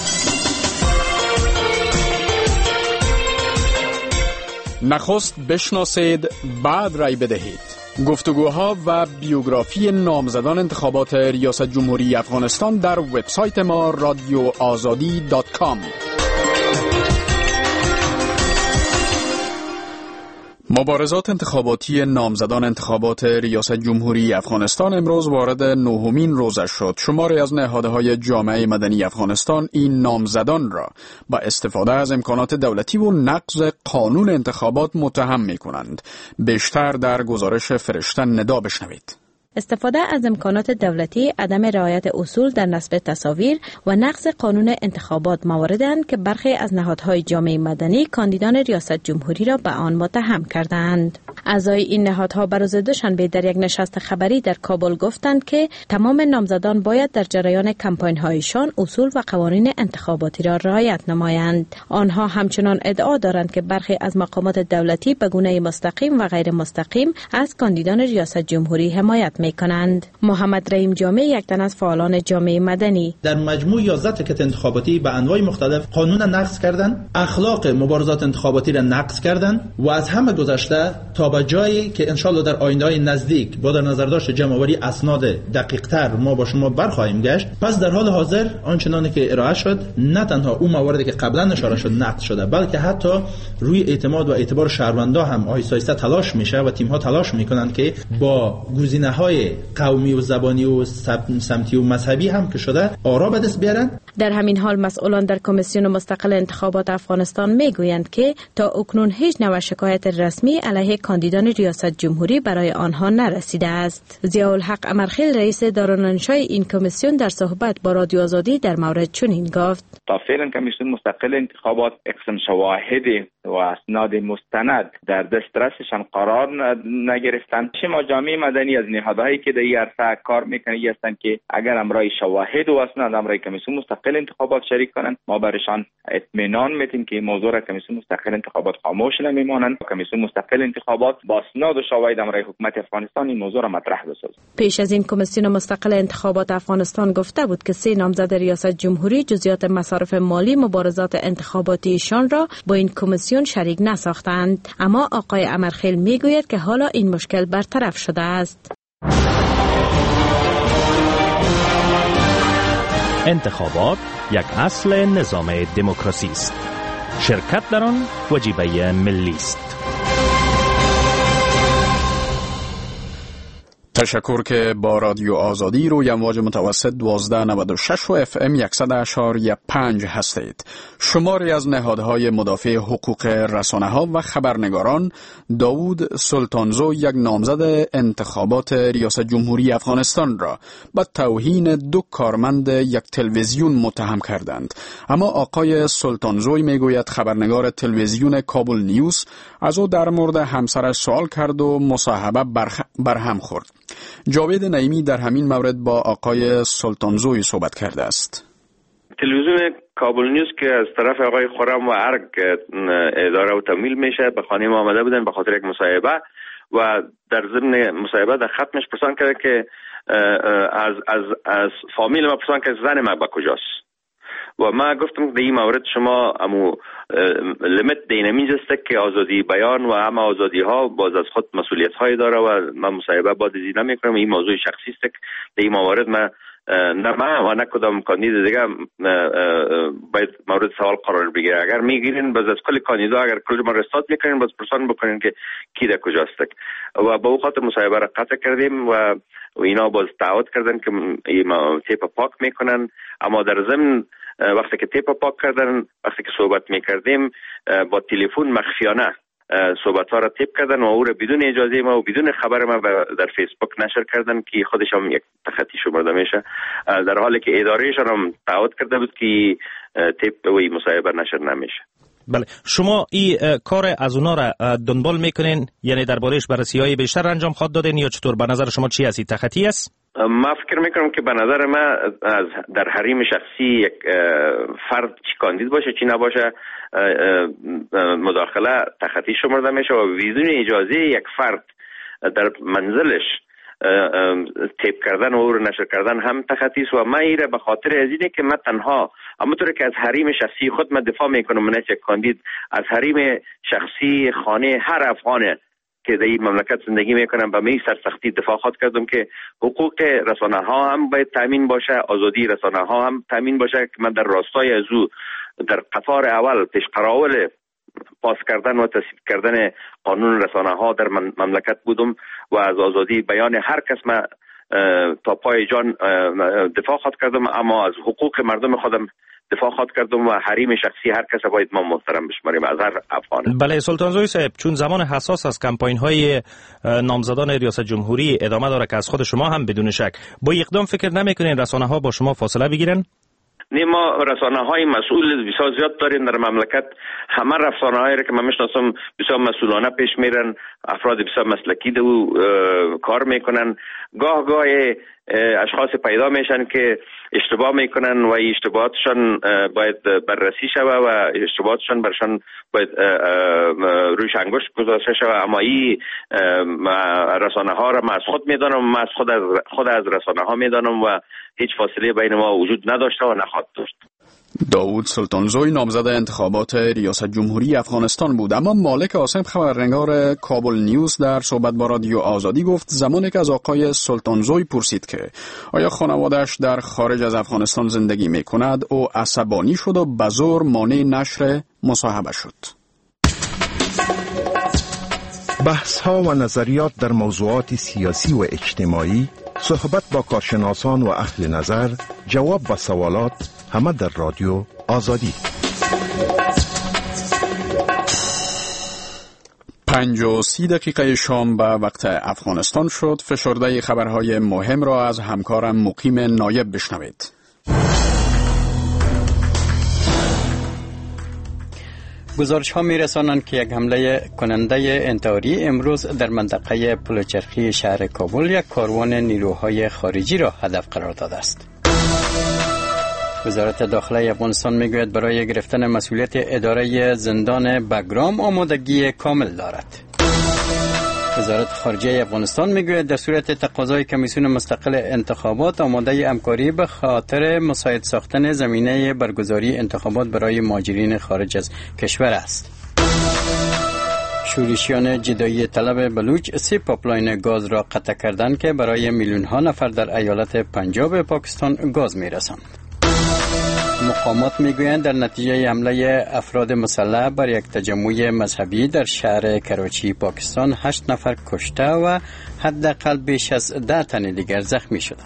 S1: نخست بشناسید بعد رای بدهید. گفتگوها و بیوگرافی نامزدان انتخابات ریاست جمهوری افغانستان در وبسایت ما رادیو آزادی دات کام. مبارزات انتخاباتی نامزدان انتخابات ریاست جمهوری افغانستان امروز وارد نهمین روزش شد. شماری از نهادهای جامعه مدنی افغانستان این نامزدان را با استفاده از امکانات دولتی و نقض قانون انتخابات متهم می کنند. بیشتر در گزارش فرشته ندا بشنوید.
S21: استفاده از امکانات دولتی، عدم رعایت اصول در نصب تصاویر و نقض قانون انتخابات مواردند که برخی از نهادهای جامعه مدنی کاندیدان ریاست جمهوری را به آن متهم کردند. اعضای این نهادها به روز دوشنبه در یک نشست خبری در کابل گفتند که تمام نامزدان باید در جریان کمپاین‌هایشان اصول و قوانین انتخاباتی را رعایت نمایند. آنها همچنان ادعا دارند که برخی از مقامات دولتی به گونه مستقیم و غیر مستقیم از کاندیدان ریاست جمهوری حمایت می‌کنند. محمد رحیم جامع یک تن از فعالان جامعه مدنی:
S9: در مجموع یازده تکت انتخاباتی به انواع مختلف قانون نقض کردن، اخلاق مبارزات انتخاباتی را نقض کردن و از همه گذشته تا به جایی که ان شاءالله در آینده‌های نزدیک با در نظر داشت جمع‌آوری اسناد دقیق‌تر ما با شما برخواهیم گشت. پس در حال حاضر آنچنانی که ارائه شد نه تنها اون مواردی که قبلا اشاره شد نقض شده، بلکه حتی روی اعتماد و اعتبار شهروندا هم آهسته آهسته تلاش میشه و تیم‌ها تلاش میکنند که با گزینه‌های قومی و زبانی و سمتی و مذهبی هم که شده آرا به دست بیارن.
S21: در همین حال مسئولان در کمیسیون مستقل انتخابات افغانستان میگویند که تا اکنون هیچ نوع شکایت رسمی علیه کاندیدان ریاست جمهوری برای آنها نرسیده است. ضیاءالحق امرخیل رئیس دارالانشای این کمیسیون در صحبت با رادیو آزادی در مورد چنین گفت:
S3: تا فعلا کمیسیون مستقل انتخابات اقسام شواهد و اسناد مستند در دسترسشان قرار نگرفتند. شما جامعه مدنی از نهادهایی که در این عرصه کار میکنند هستند که اگر امرای شواهد و اسناد امرای کمیسیون مستقل انتخابات شریک کنند، ما برشان اطمینان میدیم که موضوع را کمیسیون مستقل انتخابات خاموش نمیمانند. کمیسیون مستقل انتخابات با اسناد و شواهد امرای حکومت افغانستان این موضوع را مطرح بسازد.
S21: پیش از این کمیسیون مستقل انتخابات افغانستان گفته بود که سه نامزد ریاست جمهوری جزئیات مصارف مالی مبارزات انتخاباتیشان را با این کمیسیون شریک نساختند، اما آقای امرخیل میگوید که حالا این مشکل برطرف شده است.
S11: انتخابات یک اصل نظام دموکراسی است. شرکت در آن وجیبه ملی است.
S1: تشکر که با رادیو آزادی روی امواج متوسط دوازده نود و شش و اف ام صد اشاری پنج هستید. شماری از نهادهای مدافع حقوق رسانه‌ها و خبرنگاران داوود سلطانزو، یک نامزد انتخابات ریاست جمهوری افغانستان را به توهین دو کارمند یک تلویزیون متهم کردند. اما آقای سلطانزوی میگوید خبرنگار تلویزیون کابل نیوز از او در مورد همسرش سوال کرد و مصاحبه برخ... برهم خورد. جاوید نعیمی در همین مورد با آقای سلطانزوی صحبت کرده است.
S22: تلویزیون کابل نیوز که از طرف آقای خرم و ارگ اداره و تمویل میشه به خانه ما آمده بودن به خاطر یک مصاحبه و در ضمن مصاحبه در ختمش پرسان کرده که از از از فامیل ما پرسان که زن ما با کجاست و ما گفتم در این مورد شما امو لیمیت دینامین است که آزادی بیان و همه آزادی ها باز از خود مسئولیت های داره و من مصاحبه با دیزی نمی کنم. این موضوع شخصی است که در این مورد ما نه ما و نه کدام کاندید دیگه باید مورد سوال قرار بگیره. اگر میگیرین باز از کل کاندیدا اگر کل ما رستات میکنین باز پرسان بکنین که کی در کجاست و با خاطر مصاحبه را قطع کردیم و اینا باز دعوت کردن که تیپ پاک میکنن. اما در ضمن وقتی که تیپ پاک کردن، وقتی که صحبت میکردیم با تلفن مخفیانه صحبت ها را تیپ کردن و او را بدون اجازه ما و بدون خبر ما در فیسبوک نشر کردن که خودش هم یک تخطی شمرده میشه، در حالی که ادارهشان هم دعوت کرده بود که تیپ و این مصاحبه نشر نمیشه.
S11: بله، شما این کار از اونا را دنبال میکنین، یعنی دربارهش بررسی‌های بیشتر انجام خواهد دادین یا چطور؟ به نظر شما چی هستی؟ تخطی است؟
S22: ما فکر میکنم که به نظر ما از در حریم شخصی یک فرد چی کاندید باشه چی نباشه مداخله تخطی شمرده میشه و بدون اجازه یک فرد در منزلش تیپ کردن و او رو نشر کردن هم تخطی است و ما ایره به خاطر از اینه که من تنها همونطور که از حریم شخصی خود من دفاع میکنم، من یک کاندید از حریم شخصی خانه هر افغانه که در این مملکت زندگی میکنم به می سرسختی دفاع خواهد کردم که حقوق رسانه ها هم باید تامین باشه، آزادی رسانه ها هم تامین باشه که من در راستای از او در قطار اول پیش قراول پاس کردن و تصویب کردن قانون رسانه ها در مملکت بودم و از آزادی بیان هر کس من تا پای جان دفاع خواهد کردم، اما از حقوق مردم خودم دفاع خواهد کردم و حریم شخصی هر کس باید ما محترم بشماریم از هر افغان.
S11: بله سلطانزوی صاحب، چون زمان حساس از کمپاین های نامزدان ریاست جمهوری ادامه داره که از خود شما هم بدون شک با اقدام فکر نمیکنین رسانه ها با شما فاصله بگیرن؟
S22: نه ما رسانه های مسئول بسیار زیاد داریم در مملکت. همه رسانه هایی را که من میشناسم بسیار مسئولانه پیش میرن، افراد بسیار مسلکی دو کار میکنن. گاه گاه اشخاص پیدا میشن که اشتباه میکنن و اشتباهاتشان باید بررسی شود و اشتباهاتشان برشان باید روش انگشت گذاشته شود. اما این رسانه ها را من از خود میدانم، من از خود از خود از رسانه ها میدانم و هیچ فاصله بین ما وجود نداشته و نخواهد داشت.
S1: داوود سلطانزوی نامزد انتخابات ریاست جمهوری افغانستان بود، اما مالک عاصم خبرنگار کابل نیوز در صحبت با رادیو آزادی گفت زمانی که از آقای سلطانزوی پرسید که آیا خانواده‌اش در خارج از افغانستان زندگی می‌کند، او عصبانی شد و به زور مانع نشر مصاحبه شد.
S2: بحث‌ها و نظریات در موضوعات سیاسی و اجتماعی، صحبت با کارشناسان و اهل نظر، جواب به سوالات، همه در رادیو آزادی.
S1: پنج و سی دقیقه شام به وقت افغانستان شد. فشرده خبرهای مهم را از همکارم مقیم نایب بشنوید.
S4: گزارش ها می رسانند که یک حمله کننده انتحاری امروز در منطقه پلچرخی شهر کابل یک کاروان نیروهای خارجی را هدف قرار داده است. وزارت داخله افغانستان می گوید برای گرفتن مسئولیت اداره زندان بگرام آمادگی کامل دارد. وزارت خارجه افغانستان می گوید در صورت تقاضای کمیسیون مستقل انتخابات آماده همکاری به خاطر مساعد ساختن زمینه برگزاری انتخابات برای مهاجرین خارج از کشور است. شورشیان جدایی طلب بلوچ سه پایپلاین گاز را قطع کردند که برای میلیون ها نفر در ایالت پنجاب پاکستان گاز می رساند. مقامات میگویند در نتیجه حمله افراد مسلح بر یک تجمع مذهبی در شهر کراچی پاکستان هشت نفر کشته و حداقل بیش از ده تن دیگر زخمی شدند.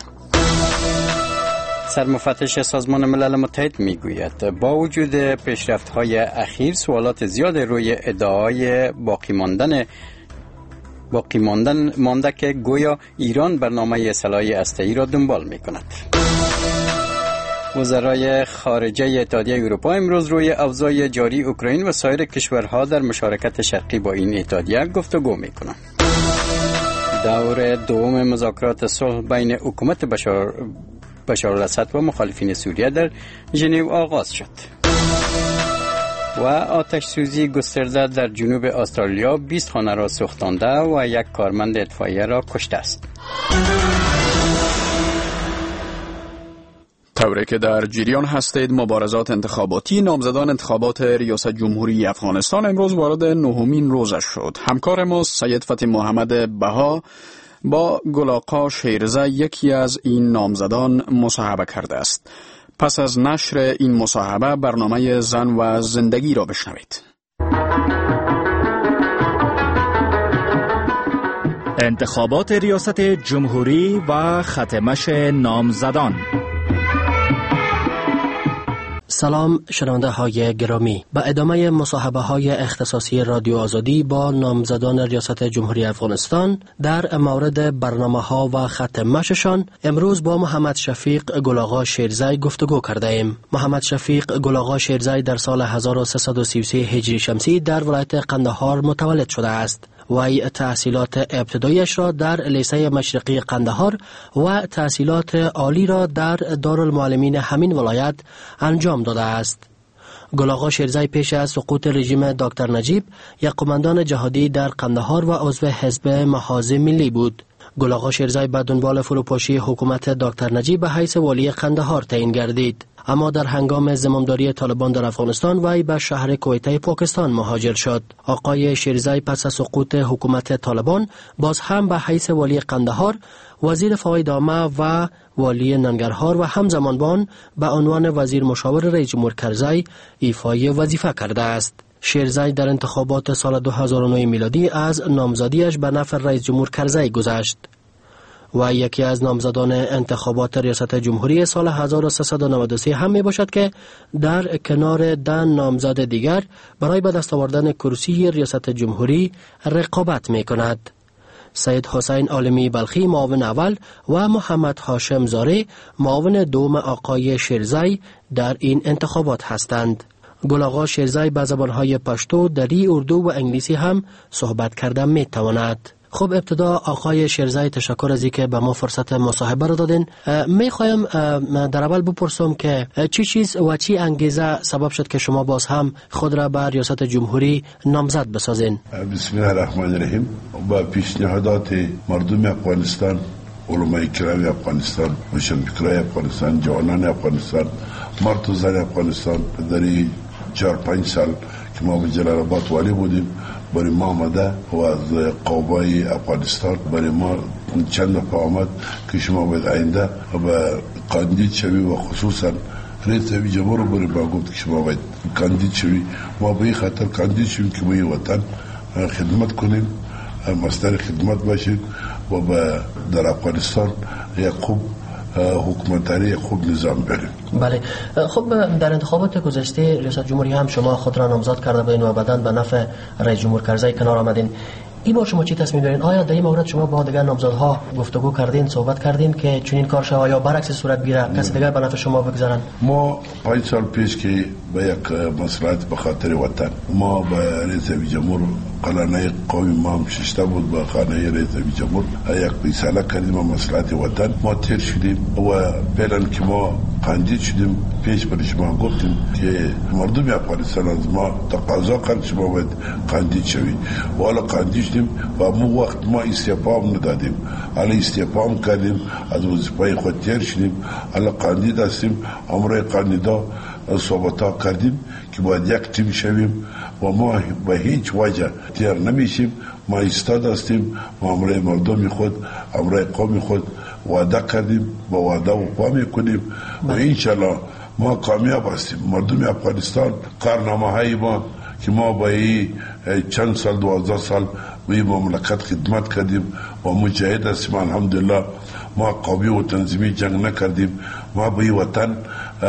S4: سرمفتش سازمان ملل متحد میگوید با وجود پیشرفت‌های اخیر سوالات زیاد روی ادعای باقی ماندن باقی ماندن مانده که گویا ایران برنامه سلاح هسته‌ای را دنبال می‌کند. وزرای خارجه اتحادیه اروپا امروز روی اوضاع جاری اوکراین و سایر کشورها در مشارکت شرقی با این اتحادیه گفتگو می‌کنند. دور دوم مذاکرات صلح بین حکومت بشار بشار الاسد و مخالفین سوریه در ژنو آغاز شد. و آتش سوزی گسترده در جنوب استرالیا بیست خانه را سوختانده و یک کارمند اطفائیه را کشته است.
S1: طوری که در جریان هستید، مبارزات انتخاباتی نامزدان انتخابات ریاست جمهوری افغانستان امروز وارد نهمین روزش شد. همکار ما سید فتح محمد بها با گلاقا شیرزه یکی از این نامزدان مصاحبه کرده است. پس از نشر این مصاحبه برنامه زن و زندگی را بشنوید.
S5: انتخابات ریاست جمهوری و ختمش نامزدان.
S10: سلام شنونده های گرامی، به ادامه مصاحبه های اختصاصی رادیو آزادی با نامزدان ریاست جمهوری افغانستان در مورد برنامه ها و ختمششان امروز با محمد شفیق گلاغا شیرزی گفتگو کرده ایم. محمد شفیق گلاغا شیرزی در سال هزار و سیصد و سی و سه هجری شمسی در ولایت قندهار متولد شده است. وی تحصیلات ابتدایش را در لیسه مشرقی قندهار و تحصیلات عالی را در دارالمعلمین همین ولایت انجام داده است. گلاغا شیرزی پیش از سقوط رژیم دکتر نجیب یک قماندان جهادی در قندهار و عضو حزب محاذ ملی بود. گلاغا شیرزی به دنبال فروپاشی حکومت دکتر نجیب به حیث والی قندهار تعیین گردید، اما در هنگام زمامداری طالبان در افغانستان وی به شهر کویته پاکستان مهاجر شد. آقای شیرزی پس از سقوط حکومت طالبان باز هم به حیث والی قندهار، وزیر فواید عامه و والی ننگرهار و همزمان با آن به عنوان وزیر مشاور رئیس جمهور کرزی ایفای وظیفه کرده است. شیرزی در انتخابات سال دو هزار و نه میلادی از نامزدیش به نفع رئیس جمهور کرزی گذشت و یکی از نامزدان انتخابات ریاست جمهوری سال هزار و سیصد و نود و سه هم می باشد که در کنار ده نامزد دیگر برای به دست آوردن کرسی ریاست جمهوری رقابت می کند. سید حسین عالمی بلخی معاون اول و محمد هاشم زاره معاون دوم آقای شیرزای در این انتخابات هستند. گل آقا شیرزای به زبانهای پشتو، دری، اردو و انگلیسی هم صحبت کرده می تواند. خب ابتدا آقای شیرزای تشکر از اینکه به ما فرصت مصاحبه را دادین. می خوایم در اول بپرسم که چی چیز و چی انگیزه سبب شد که شما باز هم خود را به ریاست جمهوری نامزد بسازین؟
S6: بسم الله الرحمن الرحیم. با پیشنهادات مردم افغانستان، علماء کرام افغانستان، روشنفکرای افغانستان، جوانان افغانستان، مرد و زن افغانستان، در چهار پنج سال که ما به جلال آباد والی بودیم، برای ما آمده و از قوای افغانستان برای ما چند دفعه آمد که شما باید آینده به کاندید شوی و خصوصا رئیس جمهور برای ما گفت که شما باید کاندید شوی. ما به این خاطر کاندید شویم که به این وطن خدمت کنیم، مصدر خدمت باشیم و به در افغانستان یک خوب حکومتداری خوب نظام بریم.
S10: بله. خب در انتخابات گذشته ریاست جمهوری هم شما خود را نامزد کرده بودین و بعداً به نفع رئیس جمهور کرزی کنار آمدین. این بار شما چی تصمیم دارین؟ آیا در این مورد شما با دیگر نامزدها گفتگو کردین، صحبت کردین که چنین کار شود یا برعکس صورت بگیره کسی دیگر به نفع شما بگذارن؟
S6: ما پنج سال پیش که به یک مصلحت به خاطر وطن ما به رئیس جمهور قلانه قومی ما هم ششته بود، به خانه رئیس جمهور یک فیصله کردیم و مصلحت وطن ما تیر شدیم و فعلا که ما کاندید شدیم پیش بر شما گفتیم که مردم افغانستان از ما تقاضا کرد شما باید کاندید شوی و حالا کاندید شدیم و مو وقت ما استعفا هم ندادیم، حالا استعفا هم کردیم، از وظیفه خود تیر شدیم، حالا کاندید هستیم. امروز کاندیدا صحبت ها کردیم که باید یک تیم شویم و ما به هیچ وجه تیر نمیشیم. ما ایستاد هستیم، ما امروز مردم خود، امروز قوم خود وعده کردیم، با وعده وفا میکنیم و انشالله ما کامیاب هستیم. مردم افغانستان کارنامه های ما که ما با این چند سال دوازده سال به این مملکت خدمت کردیم و مجاهد هستیم الحمدلله. ما قومی و تنظیمی جنگ نکردیم، ما به این وطن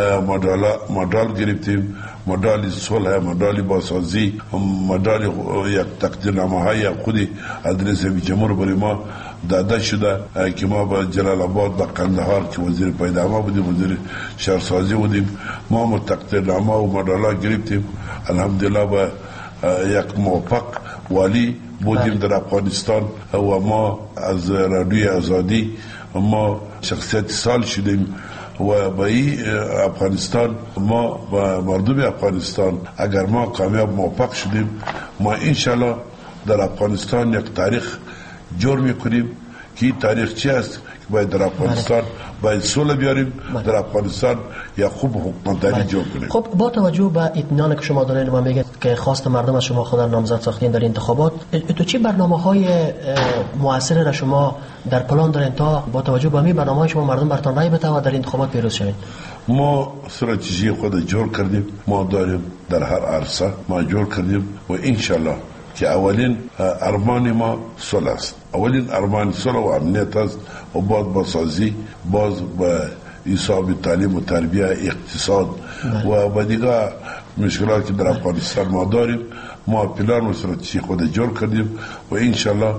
S6: مدال گرفتیم، مدال صلح، مدال بازسازی، مدال یک تقدیرنامه های خودی از رئیس جمهور برای ما داده شده که ما به جلال آباد، به قندهار که وزیر پیداما بودیم، وزیر شهرسازی بودیم، ما هم تقدیرنامه و مدال گرفتیم الحمدلله. به یک موفق والی بودیم در افغانستان و ما از رادیوی آزادی ما شخصیت سال شدیم و با این افغانستان ما با مردم افغانستان اگر ما کامیاب موفق شدیم ما انشالله در افغانستان یک تاریخ جور میکنیم که این تاریخ چی است که باید در افغانستان باید صلح بیاریم، در افغانستان یا خوب حکومتداری جور کنیم.
S10: خب با توجه به اطمینانی که شما دارین و میگید که خواست مردم از شما خود نامزد ساختین در انتخابات، تو چه برنامه‌های موثر را شما در پلان دارین تا با توجه به می برنامه‌های شما مردم برتون رای بده و در انتخابات پیروز شوید؟
S6: ما استراتژی خود جور کردیم، ما داریم در هر عرصه ما جور کردیم و انشالله که اولین ارمان ما صلح است، اولین ارمان صلح و امنیت است و باز بازسازی، باز به حساب تعلیم و تربیه، اقتصاد و با دیگر مشکلات که در افغانستان ما داریم ما پلان و استراتژی خود جور کردیم و انشالله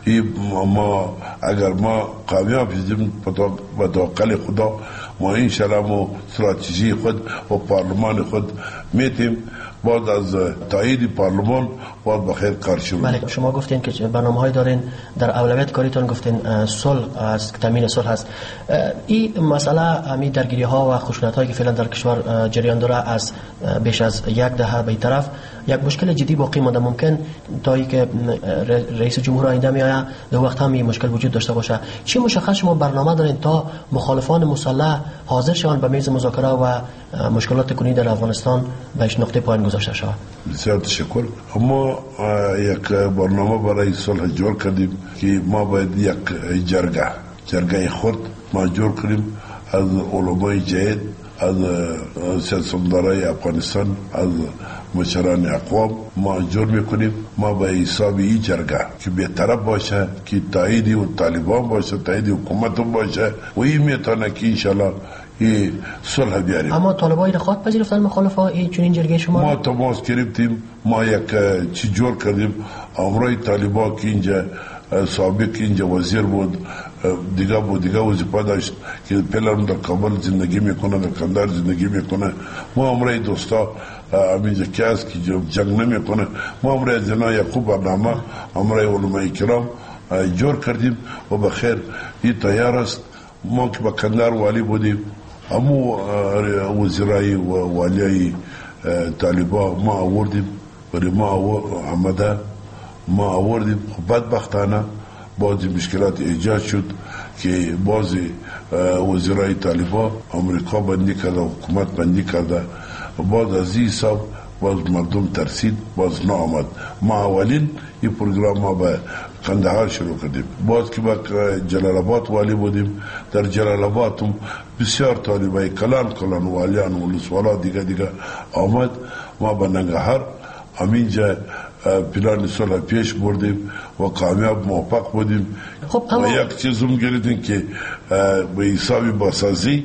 S6: ما اگر ما کامیاب شدیم با توکل خدا ما انشالله ما استراتژی خود و پارلمان خود میتیم بعد از تایید پارلمان باید بخیر کار شروع.
S10: بله شما گفتین که برنامه‌های دارین، در اولویت کاریتون گفتین صلح از تامین صلح است. این مسئله همین درگیری‌ها و خشونت‌هایی که فعلا در کشور جریان داره از بیش از یک دهه به طرف یک مشکل جدی باقی مانده. ممکن تا اینکه رئیس جمهور آینده میآید در وقت هم این مشکل وجود داشته باشه. چی مشخص شما برنامه دارین تا مخالفان مسلح حاضر شوند به میز مذاکره و مشکلات کنونی در افغانستان به نقطه پایان گذاشته شود؟
S6: بسیار تشکر. ما یک برنامه برای صلح جور کردیم که ما باید یک جرگه جرگه خود ما جور کنیم از علمای جهاد، از سیاستمدارای افغانستان، از مشران اقوام ما جور میکنیم. ما به حساب این جرگه که بی‌طرف باشه، که تاییدی و طالبان باشه، تاییدی حکومت باشه و این میتونه که انشالله این صلح بیاریم.
S10: اما طالبان خواهد پذیرفتن مخالفا این چنین جرگه شما؟
S6: ما تماس گرفتیم، ما یک چی جور کردیم. امروز طالبان که اینجا سابق اینجا وزیر بود، دیگه بود، دیگه وظیفه داشت که پلم در کابل زندگی میکنه، در کندهار زندگی میکنه. ما عمره دوستا همینجا که هست که جنگ نمیکنه. ما عمره زنا یعقوب برنامه عمره علماء کرام جور کردیم و بخیر این تیار است. ما که با کندهار والی بودیم، همو وزیرای و والیای طالبا ما آوردیم، ولی ما آمده ما آوردیم. بدبختانه بعضی مشکلات ایجاد شد که بعضی وزیرای طالبا امریکا بندی کرده، حکومت بندی کرده. بعد از این حساب باز مردم ترسید، باز نه آمد. ما اولین این پروگرام ما به کندهار شروع کردیم. باز که با جلال آباد والی بودیم، در جلال آباد هم بسیار طالبای کلان کلان والیان و ولسوالا دیگه دیگه آمد. ما به ننگرهار همینجا پلان صلح پیش بردیم و کامیاب موفق بودیم.
S10: خب
S6: و یک چیز هم گرفتیم که به حسابی باسازی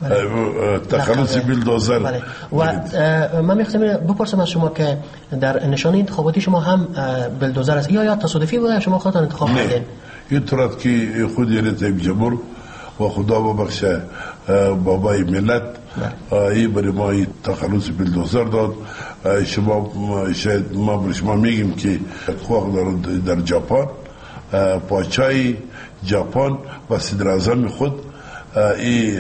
S6: تخلص بیلدوزر.
S10: بله. و من میخواستم بپرسم از شما که در نشانه انتخاباتی شما هم بیلدوزر است یا یا تصادفی بوده شما خودتان انتخاب کردین؟
S6: نه، این طورت که خود رئیس جمهور و خدا ببخشه بابای ملت این برای ما تخلص بیلدوزر داد. شما شاید ما برای شما میگیم که خواهد در ژاپن پاچای ژاپن و صدر اعظم خود این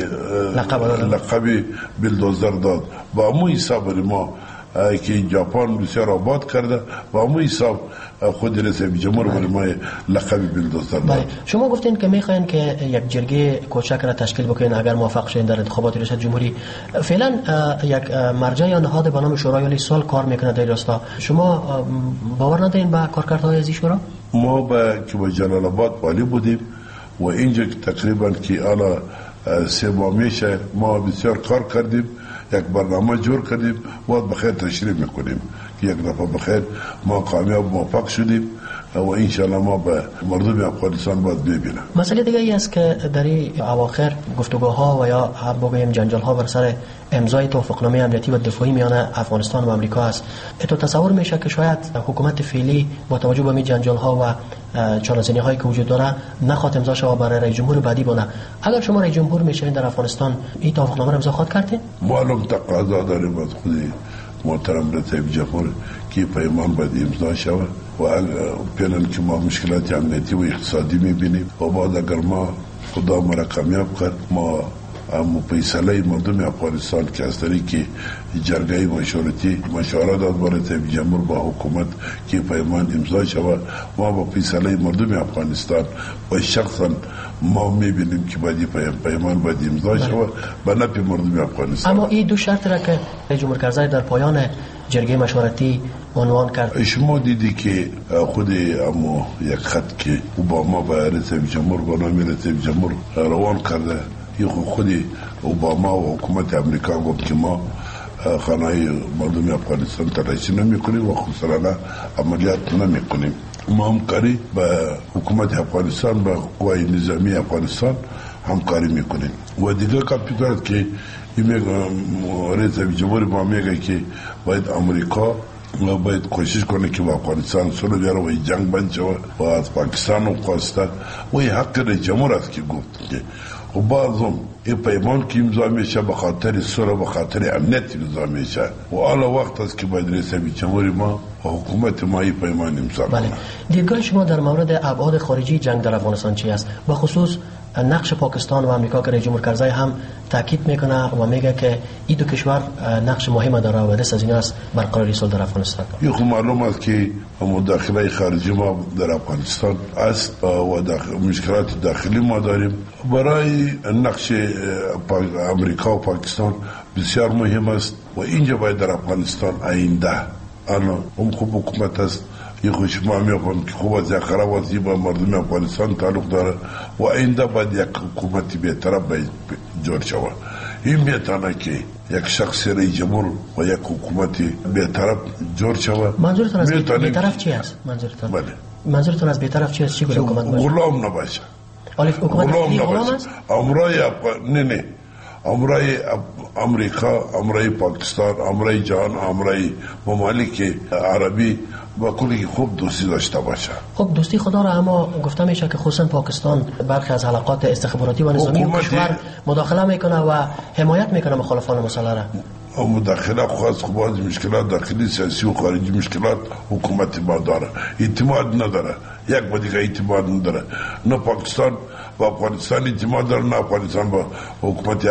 S6: لقب بیلدوزر داد. با همون حساب برای ما که ژاپن بسیار آباد کرده و همون حساب خود رئیس جمهور برای ما لقب بیلدوزر داد.
S10: شما گفتین که میخواین که یک جرگه کوچک را تشکیل بکنین اگر موفق شین در انتخابات ریاست جمهوری. فعلا یک مرجع یا نهاد به نام شورای عالی صلح کار میکنه در راستا. شما باور ندارین به کارکردهای از این شورا؟
S6: ما با که با جلال آباد والی بودیم و اینجا تقریبا که حالا سه ماه میشه ما بسیار کار کردیم، یک برنامه جور کردیم و بخیر تشریح میکنیم که یک دفعه بخیر ما کامیاب موفق شدیم و انشاءالله ما به مردم افغانستان باید ببینیم.
S10: مسئله دیگه ای است که در این اواخر گفتگوها و یا بگویم جنجال ها بر سر امضای توافقنامه امنیتی و دفاعی میان افغانستان و آمریکا است. تو تصور میشه که شاید حکومت فعلی با توجه به این جنجال ها و چالش‌زنی هایی که وجود داره نخواد امضا شه و برای رئیس جمهور بعدی بونه. اگر شما رئیس جمهور میشین در افغانستان این توافقنامه را امضا خواهد کردین؟
S6: معلوم تقاضا داریم از خود محترم رئیس جمهور که پیمان باید امضا شود و پیلن که ما مشکلات امنیتی و اقتصادی میبینیم و بعد اگر ما خدا ما را کامیاب کرد ما اما فیصله مردم افغانستان که از طریق جرگه مشورتی مشوره داد برای رئیس جمهور با حکومت که پیمان امضا شود، ما با فیصله مردم افغانستان و شخصا ما میبینیم که باید پیمان باید امضا شود به نفع مردم افغانستان.
S10: اما این دو شرط را که رئیس جمهور کرزی در پایان جرگه مشورتی عنوان کرد،
S6: شما دیدی که خود اما یک خط که اوباما با رئیس جمهور با نام رئیس جمهور روان کرده، یه خود اوباما و حکومت امریکا گفت که ما خانه مردم افغانستان تلاشی نمی کنیم و خسرانه عملیات نمی کنیم. ما همکاری با حکومت افغانستان با قوای نظامی افغانستان همکاری می کنیم و دیگه کامپیوترات که رئیس جمهور ما میگه که باید امریکا و باید کوشش کنه که با افغانستان صلح بیاره و جنگ بند شود و از پاکستان و خواسته و این حق رئیس جمهور است که گفت که و بعضم این پیمان که امضا میشه به خاطر صلح و خاطر امنیت امضا میشه و حالا وقت است که باید رئیس جمهور ما و حکومت ما این پیمان امضا کنه.
S10: بله. دیدگاه شما در مورد ابعاد خارجی جنگ در افغانستان چی است؟ به خصوص نقش پاکستان و آمریکا که رئیس جمهور کرزی هم تاکید میکنه و میگه که این دو کشور نقش مهمی داره و دست از این است برقراری صلح در افغانستان.
S6: یه خب معلوم است که مداخله خارجی ما در افغانستان است و مشکلات داخلی ما داریم. برای نقش امریکا و پاکستان بسیار مهم است و اینجا باید در افغانستان آینده انا هم خوب حکومت است یه خوش ما میفهم که خوب از یک خراب از با مردم افغانستان تعلق داره و آینده باید یک حکومتی بهتر باید جور شود. این میتونه که یک شخص رئیس جمهور و یک حکومتی بهتر جور شود.
S10: منظورتون از بهتر چی است؟ منظورتون
S6: بله
S10: منظورتون از بهتر چی است؟ چی گونه حکومت باشه؟
S6: غلام نباشه.
S10: ولی حکومت غلام است؟
S6: امرای نه نه امرای امریکا، امرای پاکستان، امرای جهان، امرای ممالک عربی با کلی خوب دوستی داشته باشه.
S10: خب دوستی خدا را، اما گفته میشه که خصوصا پاکستان برخی از حلقات استخباراتی و نظامی کشور مداخله میکنه و حمایت میکنه مخالفان مسلح را.
S6: مداخله خاص خوب از مشکلات داخلی سیاسی و خارجی مشکلات حکومت ما داره، اعتماد نداره، یک با دیگه اعتماد نداره. نه پاکستان با افغانستان اعتماد داره، نه افغانستان با حکومت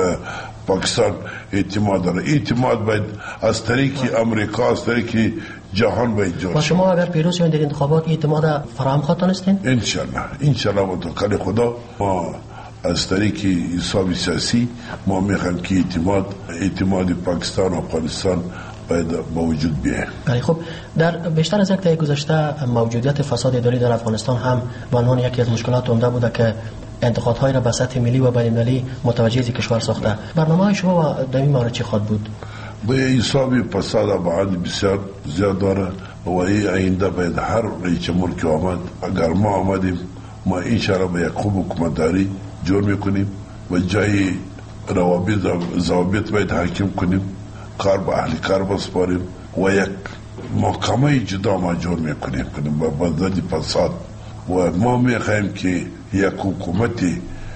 S6: پاکستان اعتماد داره. اعتماد باید از طریق امریکا، از طریق جهان باید جوش.
S10: و شما اگر پیروز شوید در انتخابات اعتماد فراهم خواهد دانستین؟
S6: انشالله انشالله و توکل خدا ما از طریق حساب سیاسی ما میخوایم که اعتماد اعتماد پاکستان و افغانستان باید با وجود بیه.
S10: بله خب در بیشتر از یک دهه گذشته موجودیت فساد اداری در افغانستان هم به عنوان یکی از مشکلات عمده بوده که انتقادهای را به سطح ملی و بین‌المللی متوجه از کشور ساخته. برنامه شما در این مورد چی خواهد بود؟
S6: به حساب فساد ابعاد بسیار زیاد داره و این آینده باید هر رئیس جمهور که آمد، اگر ما آمدیم ما انشاءالله به یک خوب حکومتداری جور میکنیم و جای روابط ضوابط باید حاکم کنیم، کار به اهل کار بسپاریم و یک محکمه جدا ما جور میکنیم کنیم با ضد فساد. و ما میخوایم که یک حکومت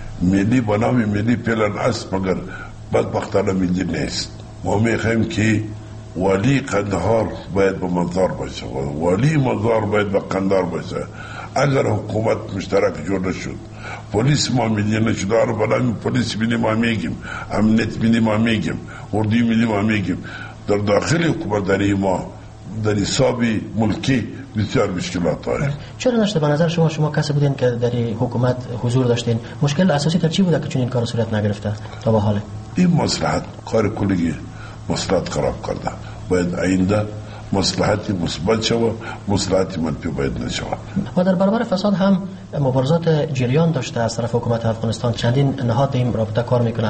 S6: ملی به نام ملی فعلا است مگر بدبختانه ملی نیست. ما میخوایم که والی قندهار باید به مزار باشه، والی مزار باید به قندهار باشه. اگر حکومت مشترک جور نشد، پلیس ما ملی نشد، آره بنام پلیس ملی ما میگیم، امنیت ملی ما میگیم، اردوی ملی ما میگیم، در داخل حکومت داری ما در حساب ملکی بسیار مشکلات داریم.
S10: چرا نشده به نظر شما شما کسی بودین که در حکومت حضور داشتین؟ مشکل اساسی در چی بوده که چون این کار صورت نگرفته تا به حال؟
S6: این مصلحت کار کلی مصلحت خراب کرده. باید آینده مصلحتی مثبت شود، مصلحتی منفی باید نشود.
S10: و در برابر فساد هم مبارزات جریان داشته از طرف حکومت افغانستان. چندین نهاد این رابطه کار میکنه.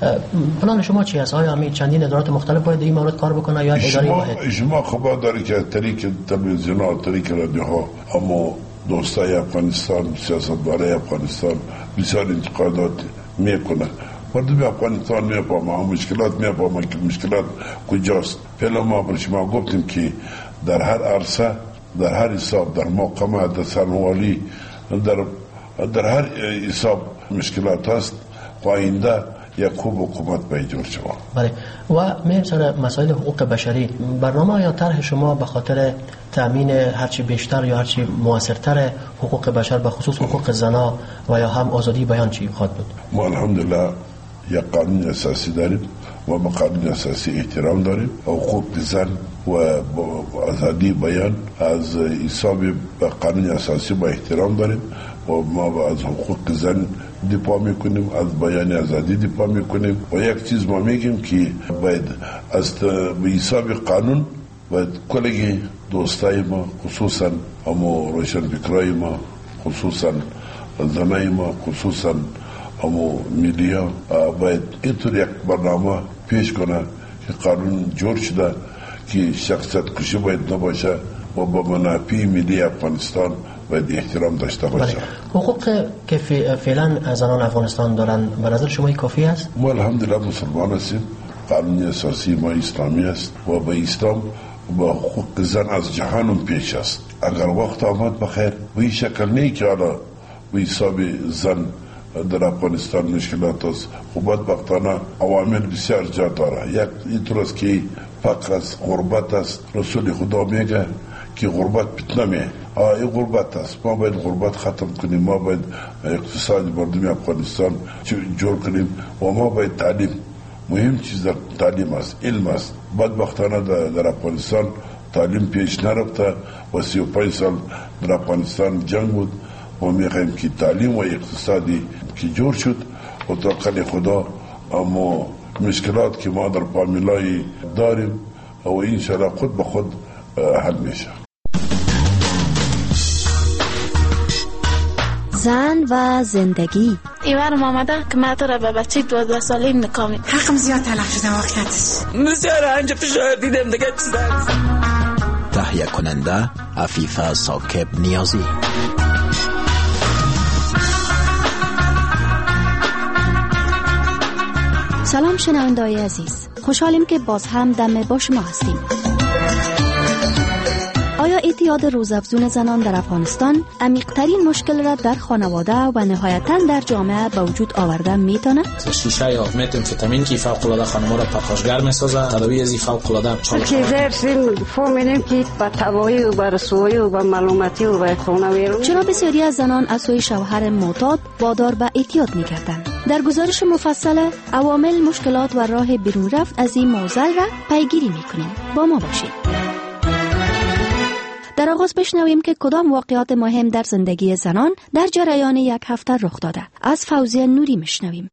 S10: پلان شما چی است؟ آیا همین چندین ادارات مختلف باید این مورد کار بکنه یا اداره واحد؟
S6: شما خبر داری که طریق تلویزیون و طریق رادیوها اما دوستای افغانستان، سیاستوارای افغانستان بسیار انتقادات میکنه. مردم افغانستان میفهمه مشکلات میفهمه که مشکلات کجاست. فعلا ما بر شما گفتیم که در هر عرصه، در هر حساب، در محکمه، در سرنوالی، در در هر حساب مشکلات هست و آینده یک خوب حکومت باید جور شود.
S10: بله. و میم سر مسائل حقوق بشری، برنامه یا طرح شما به خاطر تامین هرچی بیشتر یا هرچی موثرتر حقوق بشر به خصوص حقوق زنا و یا هم آزادی بیان چی خواهد بود؟
S6: ما الحمدلله یک قانون اساسی داریم و به قانون اساسی احترام داریم. حقوق زن و آزادی بیان از حساب به قانون اساسی با احترام داریم و ما از حقوق زن دفاع میکنیم، از بیان آزادی دفاع میکنیم و یک چیز ما میگیم که باید از به حساب قانون باید کلی دوستای ما، خصوصا اما روشن فکرای ما، خصوصا زنای ما، خصوصا اما میدیا باید اینطور یک برنامه پیش کنه که قانون جور شده که شخصیت کشی باید نباشه و با منافع ملی افغانستان باید احترام داشته باشه.
S10: حقوق که فعلا زنان افغانستان دارن به نظر شما کافی است؟
S6: ما الحمدلله مسلمان هستیم، قانون اساسی ما اسلامی است و به اسلام با حقوق زن از جهان پیش است. اگر وقت آمد بخیر و این شکل نی که حالا به حساب زن در افغانستان مشکلات است. خوبت بختانه عوامل بسیار جا داره. یک اینطور است که فقر است، غربت است. رسول خدا میگه که غربت فتنه میه. این غربت است. ما باید غربت ختم کنیم، ما باید اقتصاد مردم افغانستان جور کنیم و ما باید تعلیم، مهم چیز در تعلیم است، علم است. بدبختانه در افغانستان تعلیم پیش نرفته و سی و پنج سال در افغانستان جنگ بود. ما میخوایم که تعلیم و اقتصادی که جور شد و توکل خدا اما مشکلات که ما در فامیلای داریم و انشاءالله خود به خود حل میشه.
S7: زن و زندگی.
S12: ایوانم آمده که من تو را به بچه دوازده ساله نکامی
S23: حقم زیاد تلف شده واقعیتش.
S12: بسیار انجا فشار دیدم دیگه چیز هست.
S7: تهیه کننده عفیفه ساکب نیازی. سلام شنونده‌های عزیز، خوشحالیم که باز هم دم با شما هستیم. آیا اعتیاد روزافزون زنان در افغانستان عمیق‌ترین مشکل را در خانواده و نهایتاً در جامعه به وجود آورده میتونه.
S8: شیشه یا متامفتامین که فوق العاده خانم‌ها را پرخاشگر میسازه، تداوی از این فوق العاده چالش
S13: که درسیم فهمیدیم که با توایی و با رسوایی و با معلوماتی و با خانواده
S7: چرا بسیاری از زنان از سوی شوهر معتاد وادار به اعتیاد می‌کردند. در گزارش مفصل عوامل، مشکلات و راه بیرون رفت از این معضل را پیگیری می‌کنیم. با ما باشید. در آغاز بشنویم که کدام واقعات مهم در زندگی زنان در جریان یک هفته رخ داده. از فوزیه نوری میشنویم.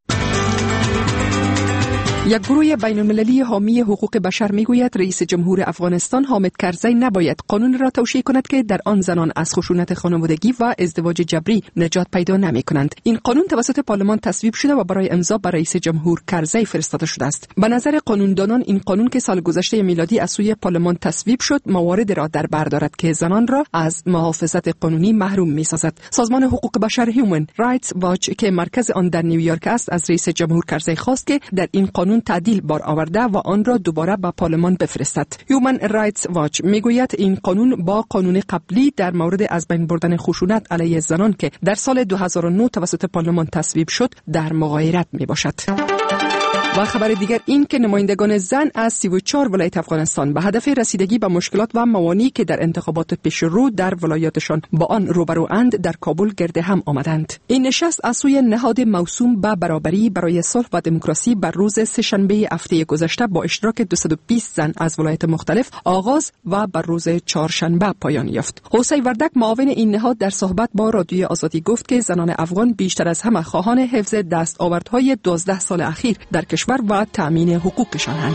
S15: یک گروه بین المللی حامی حقوق بشر میگوید رئیس جمهور افغانستان حامد کرزی نباید قانون را توشیح کند که در آن زنان از خشونت خانوادگی و ازدواج جبری نجات پیدا نمی کنند. این قانون توسط پارلمان تصویب شده و برای امضا به رئیس جمهور کرزی فرستاده شده است. به نظر قانوندانان این قانون که سال گذشته میلادی از سوی پارلمان تصویب شد موارد را در بر دارد که زنان را از محافظت قانونی محروم می‌سازد. سازمان حقوق بشر هیومن رایتس واچ که مرکز آن در نیویورک است از رئیس جمهور کرزی خواست که در این قانون تعدیل بار آورده و آن را دوباره به پارلمان بفرستد. هیومن رایتس واچ میگوید این قانون با قانون قبلی در مورد از بین بردن خشونت علیه زنان که در سال دو هزار و نه توسط پارلمان تصویب شد در مغایرت میباشد. و خبر دیگر این که نمایندگان زن از سی و چهار ولایت افغانستان به هدف رسیدگی به مشکلات و موانعی که در انتخابات پیشرو در ولایاتشان با آن روبرواند در کابل گرد هم آمدند. این نشست از سوی نهاد موسوم به برابری برای صلح و دموکراسی بر روز سه‌شنبه هفته گذشته با اشتراک دویست و بیست زن از ولایت مختلف آغاز و بر روز چهارشنبه پایان یافت. حسین وردک معاون این نهاد در صحبت با رادیوی آزادی گفت که زنان افغان بیشتر از همه خواهان حفظ دستاوردهای دوازده سال اخیر در کشور و تأمین حقوقشانند.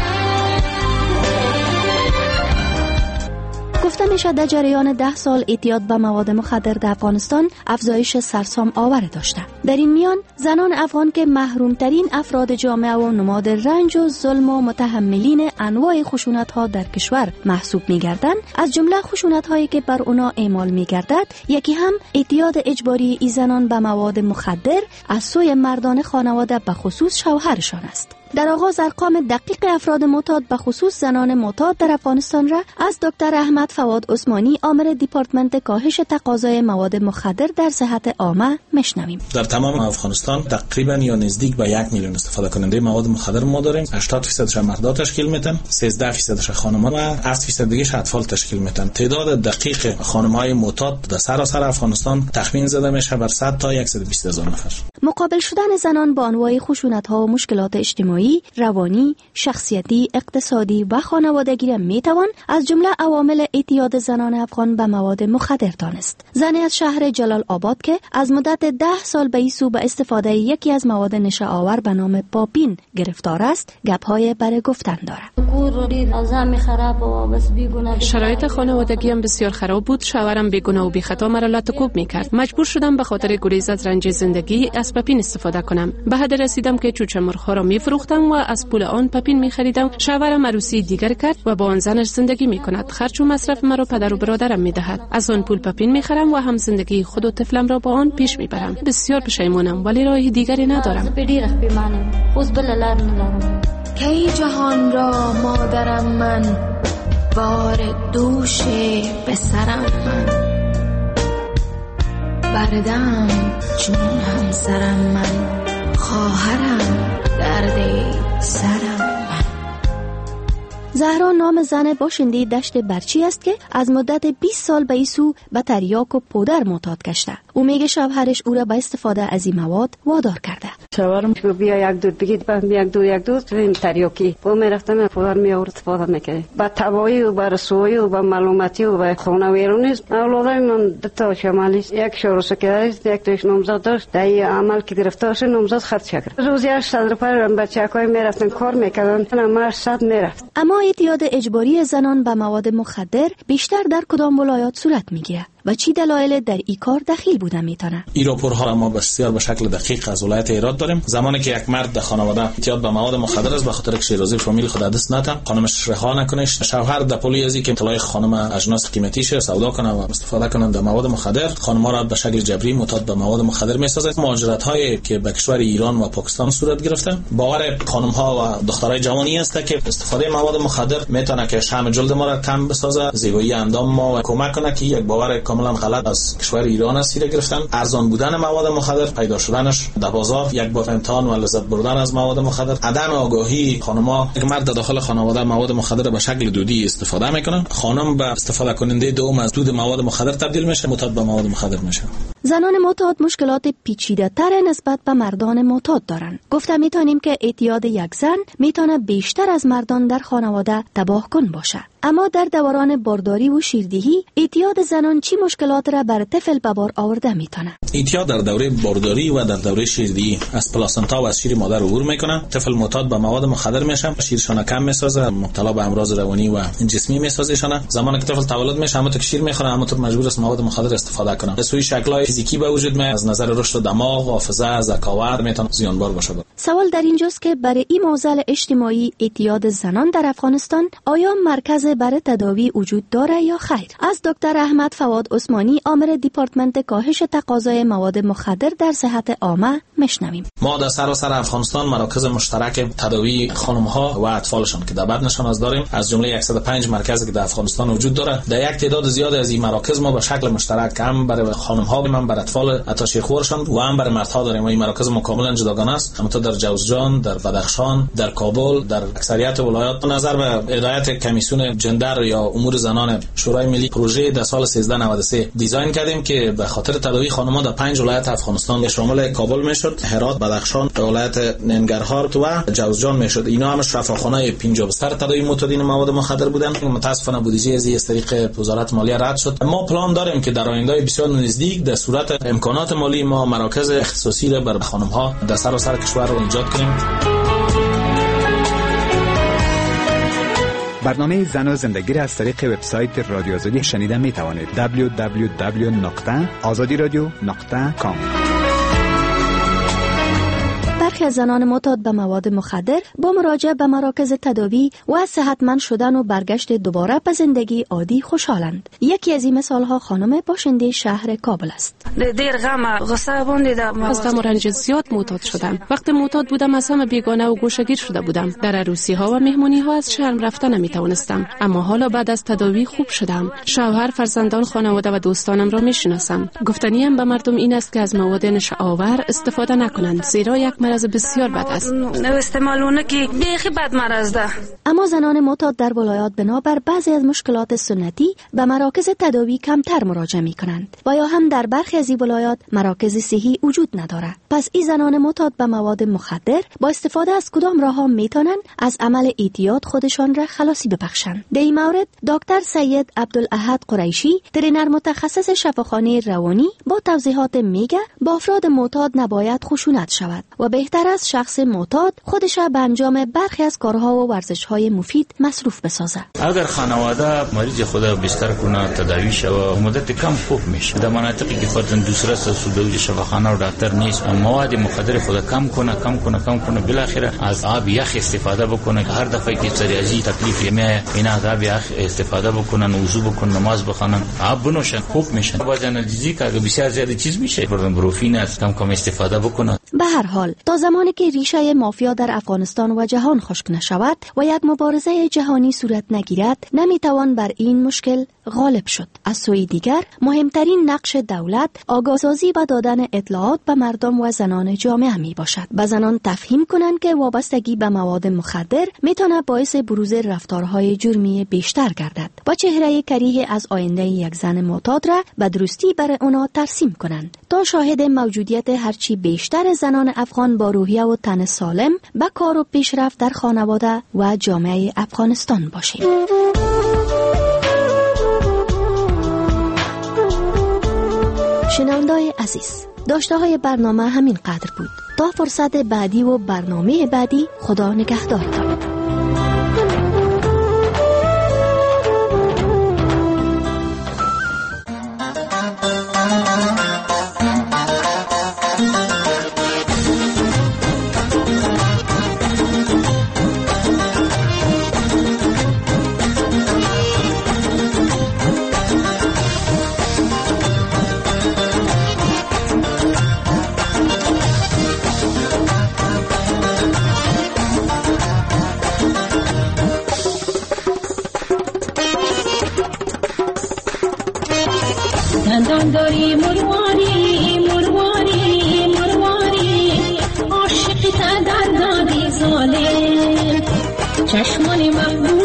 S7: گفته میشه در جریان ده سال اعتیاد به مواد مخدر در افغانستان افزایش سرسام آور داشته. در این میان زنان افغان که محرومترین افراد جامعه و نماد رنج و ظلم و متحملین انواع خشونت ها در کشور محسوب میگردند، از جمله خشونت هایی که بر اونا اعمال میگردد یکی هم اعتیاد اجباری ای زنان به مواد مخدر از سوی مردان خانواده به خصوص شوهرشان است. در آغاز ارقام دقیق افراد معتاد به خصوص زنان معتاد در افغانستان را از دکتر احمد فواد عثمانی عامل دیپارتمنت کاهش تقاضای مواد مخدر در صحت عامه میشنویم.
S8: در تمام افغانستان تقریبا یا نزدیک به یک میلیون استفاده کننده مواد مخدر ما داریم. هشتاد درصدش مردا تشکیل میدن، سیزده درصدش خانم‌ها و هفت درصد دیگه اطفال تشکیل میدن. تعداد دقیق خانم‌های معتاد در سراسر افغانستان تخمین زده میشه بر صد تا صد و بیست هزار نفر.
S7: مقابل شدن زنان با انواع خشونت‌ها و مشکلات اجتماعی، روانی، شخصیتی، اقتصادی و خانوادگی را میتوان از جمله عوامل اعتیاد زنان افغان به مواد مخدر دانست. زنی از شهر جلال آباد که از مدت ده سال به این سو به استفاده یکی از مواد نشه آور به نام پاپین گرفتار است، گپ‌های برای گفتن دارد.
S24: شرایط خانوادگی هم بسیار خراب بود. شوهرم بیگناه و بی خطا مرا لطکوب میکرد. مجبور شدم به خاطر گریز از رنج زندگی از پاپین استفاده کنم. به حد رسیدم که چوچه مرغ‌ها را میفروختم و از پول آن پاپین میخریدم. شوهرم عروسی دیگر کرد و با آن زنش زندگی میکند. خرج و مصرف مرا پدر و برادرم میدهد. از آن پول پاپین میخرم و هم زندگی خود و طفلم را با آن پیش میبرم. بسیار پشیمانم ولی راه دیگری ندارم.
S25: کی جهان را مادرم من، بار دوش به سرم من، بردم چون همسرم من، خواهرم درد سرم من.
S7: زهرا نام زن باشنده دشت برچی است که از مدت بیست سال به این سو به تریاک و پودر معتاد گشته. او میگه شوهرش او را به استفاده از این مواد وادار کرده.
S13: شوهرم بیا یک دود بگید با یک دود یک دود این تریاکی با میرفتم پودر می آورد استفاده میکرد. با توایی و با رسوایی و با معلوماتی و با خونه ویرونی اولادای من دو تا شمالی یک شورش کرد، یک توش نامزد داشت. در عمل که گرفتارش نامزد خرج کرد. روزی هشتصد روپیه بچه‌های میرفتن کار میکردن، اما صد میرفت.
S7: اما اعتیاد اجباری زنان به مواد مخدر بیشتر در کدام ولایات صورت میگیره و چی دلایل در این کار دخیل بوده میتونه؟
S8: این راپورها را ما بسیار به شکل دقیق از ولایت هرات داریم. زمانی که یک مرد در خانواده اعتیاد به مواد مخدر است، به خاطر که شیرازی فامیل خود دست نته، خانمش رها نکنه، شوهر در پولی ازی که طلای خانم اجناس قیمتیشه سودا کنه و استفاده کنه در مواد مخدر، خانم‌ها را به شکل جبری معتاد به مواد مخدر میسازه. مهاجرت‌هایی که به کشور ایران و پاکستان صورت گرفته، باور خانم‌ها و دخترای جوانی است که استفاده مواد مخدر میتونه که شحم جلد ما را کم بسازه، زیبایی اندام ما و کمک کنه که یک باور کاملا غلط از کشور ایران است گرفتن. ارزان بودن مواد مخدر، پیدا شدنش در بازار، یک بار امتحان و لذت بردن از مواد مخدر، عدم آگاهی خانم‌ها. یک مرد داخل خانواده مواد مخدر به شکل دودی استفاده میکنه، خانم به استفاده کننده دوم از دود مواد مخدر تبدیل میشه، معتاد به مواد مخدر میشه.
S7: زنان معتاد مشکلات پیچیده‌تر نسبت به مردان معتاد دارند. گفته میتونیم که اعتیاد یک زن میتونه بیشتر از مردان در خانواده تباهکن باشه. اما در دوران بارداری و شیردهی اعتیاد زنان چی مشکلات را بر طفل به بار آورده میتونه؟
S8: اعتیاد در دوره بارداری و در دوره شیردهی از پلاسنتا و از شیر مادر عبور میکنه. طفل معتاد به مواد مخدر میشه، شیرشان کم میسازه، مبتلا به امراض روانی و جسمی میسازهشان. زمانی که طفل تولد میشه، همونطور که شیر میخوره، همونطور مجبور است مواد مخدر استفاده کنه. به سوی شکل‌های فیزیکی به وجود میاد، از نظر رشد دماغ، حافظه، ذکاوت میتونه زیانبار باشه.
S7: سوال در اینجاست که برای این معضل اجتماعی اعتیاد زنان در افغانستان آیا مرکز برای تداوی وجود داره یا خیر؟ از دکتر احمد فواد عثمانی، آمر دیپارتمنت کاهش تقاضای مواد مخدر در صحت عامه میشنویم.
S8: ما در سراسر افغانستان مراکز مشترک تداوی خانم‌ها و اطفالشان که در بدنشان از داریم، از جمله صد و پنج مرکزی که در افغانستان وجود داره. در یک تعداد زیاد از این مراکز ما به شکل مشترک هم برای خانم‌ها، هم برای اطفال حتی شیرخوارشان و هم برای مردها داریم. این مراکز کاملا جداگانه است، همونطور در جوزجان، در بدخشان، در کابل، در اکثریت ولایات. نظر به هدایت کمیسیون جندر یا امور زنان شورای ملی، پروژه در سال سیزده نود و سه دیزاین کردیم که به خاطر تداوی خانم‌ها در پنج ولایت افغانستان شامل کابل میشد، هرات، بدخشان، ولایت ننگرهار و جوزجان میشد. اینا هم شفاخانه پنجاه بستر تداوی معتادین مواد مخدر بودن. متاسفانه بودجه از این طریق وزارت مالیه رد شد. ما پلان داریم که در آینده بسیار نزدیک در صورت امکانات مالی ما مراکز اختصاصی را برای خانم‌ها در سراسر کشور را ایجاد کنیم.
S14: برنامه زن و زندگی را از طریق وبسایت رادیو آزادی شنیدن می توانید. دبلیو دبلیو دبلیو نقطه آزادی رادیو نقطه کام.
S7: برخی از زنان معتاد به مواد مخدر با مراجعه به مراکز تداوی و صحتمند شدن و برگشت دوباره به زندگی عادی خوشحالند. یکی از این مثالها خانم باشنده شهر کابل است.
S12: دیر غم غصه بوندیدم،
S24: از غم و رنج زیاد معتاد شدم. وقتی معتاد بودم از همه بیگانه و گوشه‌گیر شده بودم. در عروسی ها و مهمونی ها از شرم رفتن نمی توانستم. اما حالا بعد از تداوی خوب شدم. شوهر، فرزندان، خانواده و دوستانم را میشناسم. گفتنی هم به مردم این است که از مواد نشه‌آور استفاده نکنند، زیرا یک مرض بسیار بد است.
S12: استعمالونه که بیخی بد مرض ده.
S7: اما زنان معتاد در ولایات بنابر بعضی از مشکلات سنتی به مراکز تداوی کمتر مراجعه می کنند و یا هم در برخی از این ولایات مراکز صحی وجود نداره. پس این زنان معتاد به مواد مخدر با استفاده از کدام راهها میتونن از عمل اعتیاد خودشان را خلاصی ببخشند؟ در این مورد دکتر سید عبدالاحد قریشی، ترینر متخصص شفاخانه روانی، با توضیحات میگه با افراد معتاد نباید خشونت شود و بهتر است شخص معتاد خودش به انجام برخی از کارها و ورزش‌های مفید مصروف بسازد.
S16: اگر خانواده مریض خود بیشتر کنه، تداوی شود، مدت کم خوب میشه. در مناطقی که فرضاً دوسرا سودوج شفاخانه و دکتر نیست، مواد مخدر خود کم کنه کم کنه کم کنه بالاخره از آب یخ استفاده بکنه. هر دفعه که سریازی تکلیف میه اینا از آب یخ استفاده بکنن، وضو بکنن، نماز بخونن، آب بنوشن، خوب میشن. باز انرژی که بسیار زیاد چیز میشه، فرضاً بروفین است، کم کم استفاده بکنه.
S7: به هر حال تا زمانی که ریشه مافیا در افغانستان و جهان خشک نشود و یک مبارزه جهانی صورت نگیرد، نمیتوان بر این مشکل غالب شد. از سوی دیگر مهمترین نقش دولت آگاهسازی و دادن اطلاعات به مردم و زنان جامعه می باشد. به زنان تفهیم کنند که وابستگی به مواد مخدر میتونه باعث بروز رفتارهای جرمی بیشتر گردد و چهره کریه از آینده یک زن معتاد را به درستی برای اونا ترسیم کنند تا شاهد موجودیت هرچی بیشتر زنان افغان با روحیه و تن سالم به کار و پیشرفت در خانواده و جامعه افغانستان باشیم. شنونده‌های عزیز، داشته های برنامه همین قدر بود. تا فرصت بعدی و برنامه بعدی، خدا نگهدارتان.
S9: خندان داری مرواری مرواری مرواری عاشقی تا در دادی ظالم چشمان محبوب